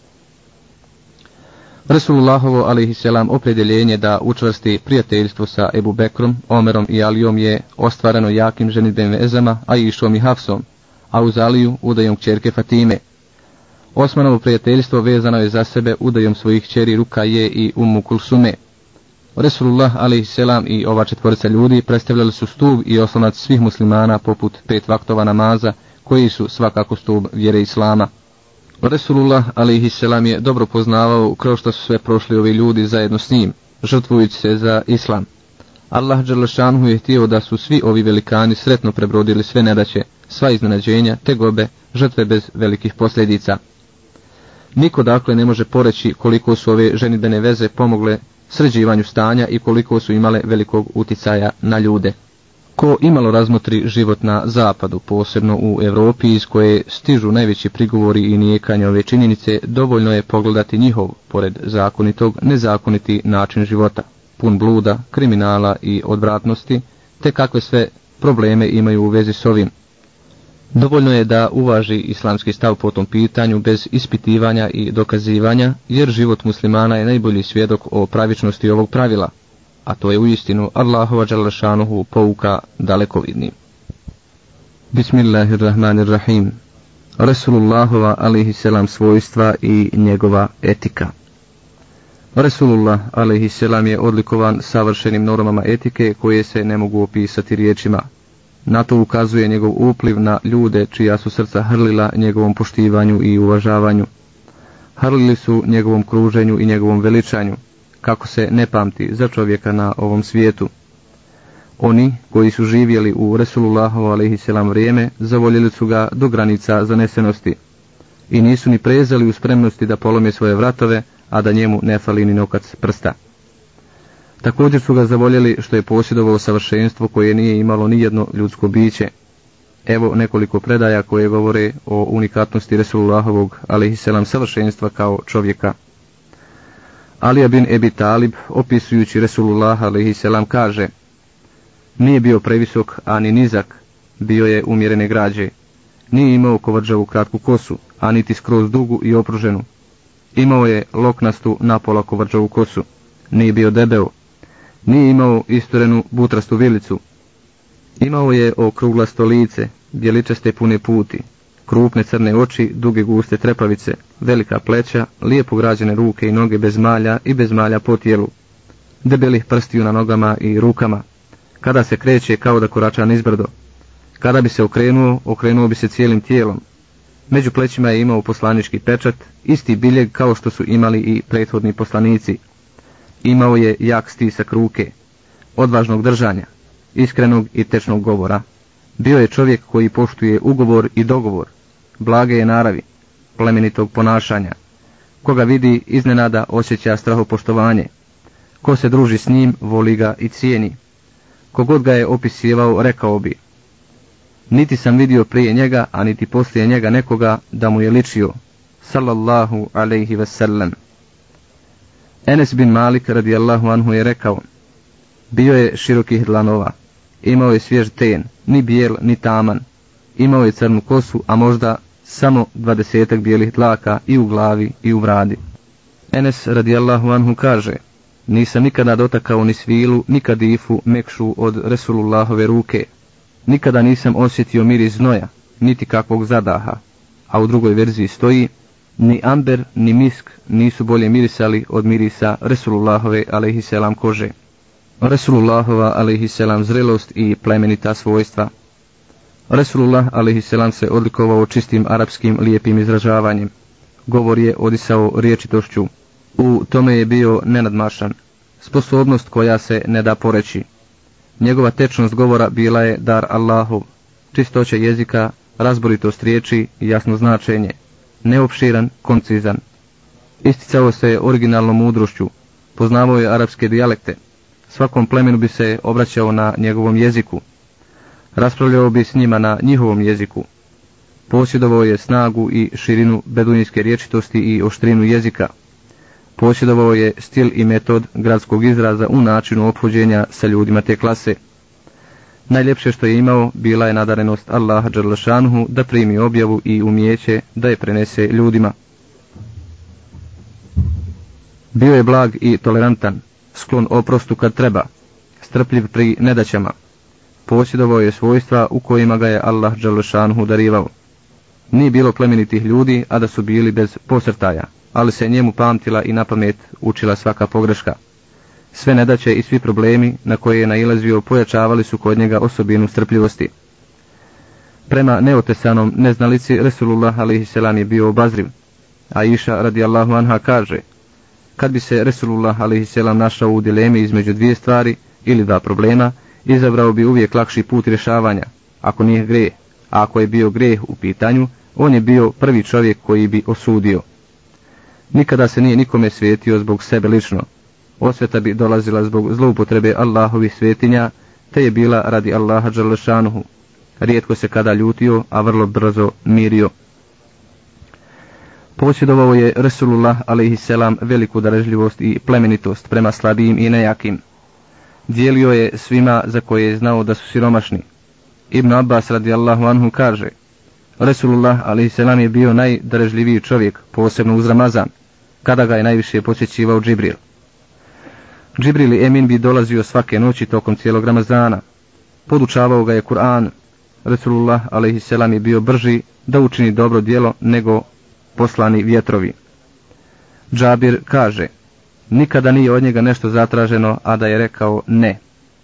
Resulullahovo alejhi selam opredjeljenje da učvrsti prijateljstvo sa Ebu Bekrom, Omerom i Alijom je ostvareno jakim ženidbenim vezama, Aišom i Hafsom, a uz Aliju udajom kćerke Fatime. Osmanovo prijateljstvo vezano je za sebe udajom svojih kćeri Rukaje i Ummu Kulsume. Resulullah alejhi selam i ova 4 ljudi predstavljali su stup i oslonac svih muslimana poput 5 vaktova namaza, koji su svakako stup vjere islama. Resulullah alejhi selam je dobro poznavao kroz što su sve prošli ovi ljudi zajedno s njim, žrtvujući se za islam. Allah dželle šanhu je htio da su svi ovi velikani sretno prebrodili sve nedaće, sva iznenađenja, tegobe, žrtve bez velikih posljedica. Niko dakle ne može poreći koliko su ove ženidbene veze pomogle sređivanju stanja i koliko su imale velikog uticaja na ljude. Ko imalo razmotri život na zapadu, posebno u Europi iz koje stižu najveći prigovori i nijekanje ove činjenice, dovoljno je pogledati njihov, pored zakonitog, nezakoniti način života, pun bluda, kriminala i odvratnosti, te kakve sve probleme imaju u vezi s ovim. Dovoljno je da uvaži islamski stav po tom pitanju bez ispitivanja i dokazivanja, jer život muslimana je najbolji svjedok o pravičnosti ovog pravila. a to je uistinu Allahova dželešanuhu pouka dalekovidni. Bismillahirrahmanirrahim. Resulullahova alejhiselam svojstva i njegova etika. Resulullah alejhiselam je odlikovan savršenim normama etike koje se ne mogu opisati riječima. Na to ukazuje njegov upliv na ljude čija su srca hrlila njegovom poštivanju i uvažavanju. Hrlili su njegovom kruženju i njegovom veličanju, kako se ne pamti za čovjeka na ovom svijetu. Oni koji su živjeli u Resulullahovo alejhiselam vrijeme zavoljeli su ga do granica zanesenosti i nisu ni prezali u spremnosti da polome svoje vratove, a da njemu ne fali ni nokac prsta. Također su ga zavoljeli što je posjedovao savršenstvo koje nije imalo nijedno ljudsko biće. Evo nekoliko predaja koje govore o unikatnosti Resulullahovog alejhiselam savršenstva kao čovjeka. Alija bin Ebi Talib, opisujući Resulullaha alejhiselam, kaže: nije bio previsok, ani nizak, bio je umjerene građe. Nije imao kovrđavu kratku kosu, a niti skroz dugu i opruženu. Imao je loknastu napola kovrđavu kosu. Nije bio debeo. Nije imao isturenu butrastu vilicu. Imao je okruglasto lice, bjeličaste pune puti, krupne crne oči, duge guste trepavice, velika pleća, lijepo građene ruke i noge bez malja i bez malja po tijelu, debelih prstiju na nogama i rukama. Kada se kreće kao da korača nizbrdo. Kada bi se okrenuo bi se cijelim tijelom. Među plećima je imao poslanički pečat, isti biljeg kao što su imali i prethodni poslanici. Imao je jak stisak ruke, odvažnog držanja, iskrenog i tečnog govora. Bio je čovjek koji poštuje ugovor i dogovor, blage je naravi, plemenitog ponašanja. Koga vidi iznenada osjeća strahopoštovanje. Ko se druži s njim, voli ga i cijeni. Kogod ga je opisivao, rekao bi: niti sam vidio prije njega, a niti poslije njega nekoga da mu je ličio, sallallahu alejhi ve sellem. Enes bin Malik radijallahu anhu je rekao: bio je širokih dlanova, imao je svjež ten, ni bijel ni taman, imao je crnu kosu, a možda samo 20 bijelih dlaka i u glavi i u bradi. Enes radijallahu anhu kaže: nisam nikada dotakao ni svilu, ni kadifu mekšu od Resulullahove ruke. Nikada nisam osjetio miris znoja, niti kakvog zadaha. A u drugoj verziji stoji: ni amber, ni misk nisu bolje mirisali od mirisa Resulullahove alejhiselam kože. Resulullahova alejhiselam zrelost i plemenita svojstva. Resulullah alejhiselam se odlikovao čistim arapskim lijepim izražavanjem. Govor je odisao riječitošću. U tome je bio nenadmašan, sposobnost koja se ne da poreći. Njegova tečnost govora bila je dar Allahov, čistoća jezika, razboritost riječi i jasno značenje, neopširan, koncizan. Isticao se originalnom mudrošću, poznavao je arapske dijalekte, svakom plemenu bi se obraćao na njegovom jeziku, raspravljao bi s njima na njihovom jeziku. Posjedovao je snagu i širinu beduinske riječitosti i oštrinu jezika. Posjedovao je stil i metod gradskog izraza u načinu ophođenja sa ljudima te klase. Najljepše što je imao bila je nadarenost Allaha dželešanuhu da primi objavu i umijeće da je prenese ljudima. Bio je blag i tolerantan, sklon oprostu kad treba, strpljiv pri nedaćama. Posjedovao je svojstva u kojima ga je Allah dželešanuhu darivao. Nije bilo plemenitih ljudi, a da su bili bez posrtaja, ali se njemu pamtila i na pamet učila svaka pogreška. Sve nedaće i svi problemi na koje je nailazio pojačavali su kod njega osobinu strpljivosti. Prema neotesanom neznalici Resulullah alejhiselam je bio obazriv. Aisha radijallahu anha kaže: kad bi se Resulullah alejhiselam našao u dilemi između dvije stvari ili dva problema, izabrao bi uvijek lakši put rješavanja, ako nije grijeh, a ako je bio grijeh u pitanju, on je bio prvi čovjek koji bi osudio. Nikada se nije nikome svetio zbog sebe lično. Osveta bi dolazila zbog zloupotrebe Allahovih svetinja, te je bila radi Allaha dželešanuhu. Rijetko se kada ljutio, a vrlo brzo mirio. Posjedovao je Resulullah alejhiselam veliku darežljivost i plemenitost prema slabijim i nejakim. Dijelio je svima za koje je znao da su siromašni. Ibn Abbas radijallahu anhu kaže: Resulullah alejhiselam je bio najdarežljiviji čovjek, posebno uz Ramazan, kada ga je najviše posjećivao Džibril. Džibril Emin bi dolazio svake noći tokom cijelog Ramazana. Podučavao ga je Kur'an. Resulullah a.s. je bio brži da učini dobro djelo nego poslani vjetrovi. Džabir kaže, nikada nije od njega nešto zatraženo, a da je rekao ne.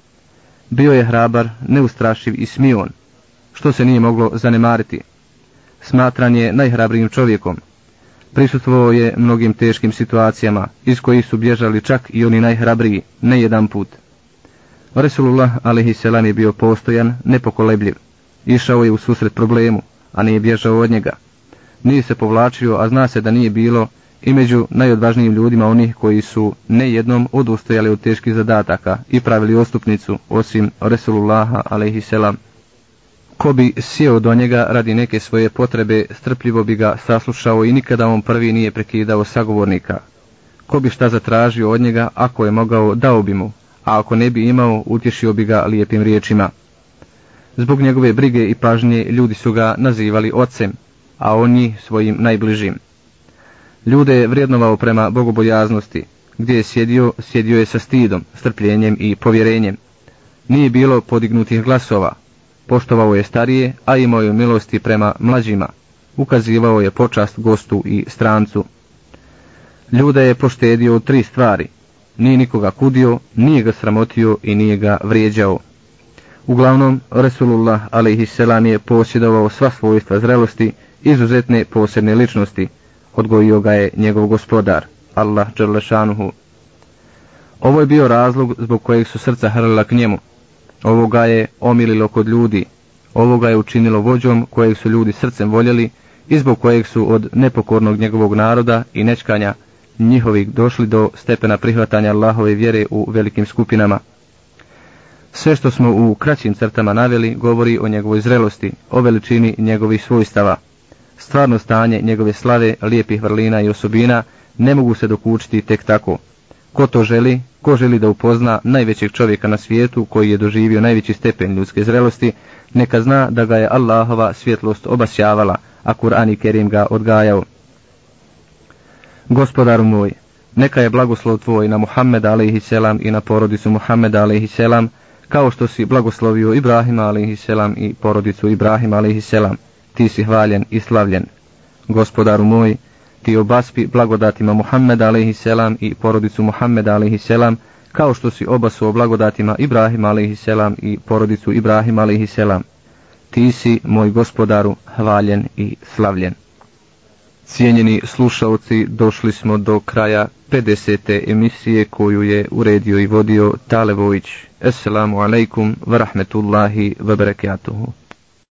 Bio je hrabar, neustrašiv i smion, što se nije moglo zanemariti. Smatran je najhrabrijim čovjekom. Prisustvovao je mnogim teškim situacijama, iz kojih su bježali čak i oni najhrabriji, ne jedan put. Resulullah a.s. je bio postojan, nepokolebljiv. Išao je u susret problemu, a nije bježao od njega. Nije se povlačio, a zna se da nije bilo i među najodvažnijim ljudima onih koji su ne jednom odustajali od teških zadataka i pravili ostupnicu, osim Resulullaha a.s. Ko bi sjeo do njega radi neke svoje potrebe, strpljivo bi ga saslušao i nikada on prvi nije prekidao sagovornika. Ko bi šta zatražio od njega, ako je mogao, dao bi mu, a ako ne bi imao, utješio bi ga lijepim riječima. Zbog njegove brige i pažnje ljudi su ga nazivali ocem, a on njih svojim najbližim. Ljude je vrijednovao prema bogobojaznosti. Gdje je sjedio je sa stidom, strpljenjem i povjerenjem. Nije bilo podignutih glasova. Poštovao je starije, a imao je milosti prema mlađima. Ukazivao je počast gostu i strancu. Ljude je poštedio od 3 stvari. Nije nikoga kudio, nije ga sramotio i nije ga vrijeđao. Uglavnom, Resulullah a.s. je posjedovao sva svojstva zrelosti, izuzetne posebne ličnosti. Odgojio ga je njegov gospodar, Allah dželle šanuhu. Ovo je bio razlog zbog kojeg su srca hrlila k njemu. Ovo ga je omililo kod ljudi. Ovo ga je učinilo vođom kojeg su ljudi srcem voljeli i zbog kojeg su od nepokornog njegovog naroda i nečkanja njihovih došli do stepena prihvatanja Allahove vjere u velikim skupinama. Sve što smo u kraćim crtama naveli govori o njegovoj zrelosti, o veličini njegovih svojstava. Stvarno stanje njegove slave, lijepih vrlina i osobina ne mogu se dokučiti tek tako. Ko želi da upozna najvećeg čovjeka na svijetu koji je doživio najveći stepen ljudske zrelosti, neka zna da ga je Allahova svjetlost obasjavala, a Kur'an i Kerim ga odgajao. Gospodaru moj, neka je blagoslov tvoj na Muhammeda a.s. i na porodicu Muhammeda a.s. kao što si blagoslovio Ibrahima a.s. i porodicu Ibrahima a.s. Ti si hvaljen i slavljen. Gospodaru moj, ti obaspi blagodatima Muhammeda a.s. i porodicu Muhammeda a.s. kao što si obasuo blagodatima Ibrahima a.s. i porodicu Ibrahima a.s. Ti si, moj gospodaru, hvaljen i slavljen. Cijenjeni slušalci, došli smo do kraja 50. emisije koju je uredio i vodio Talevović. Assalamu alaikum wa rahmetullahi wa barakatuhu.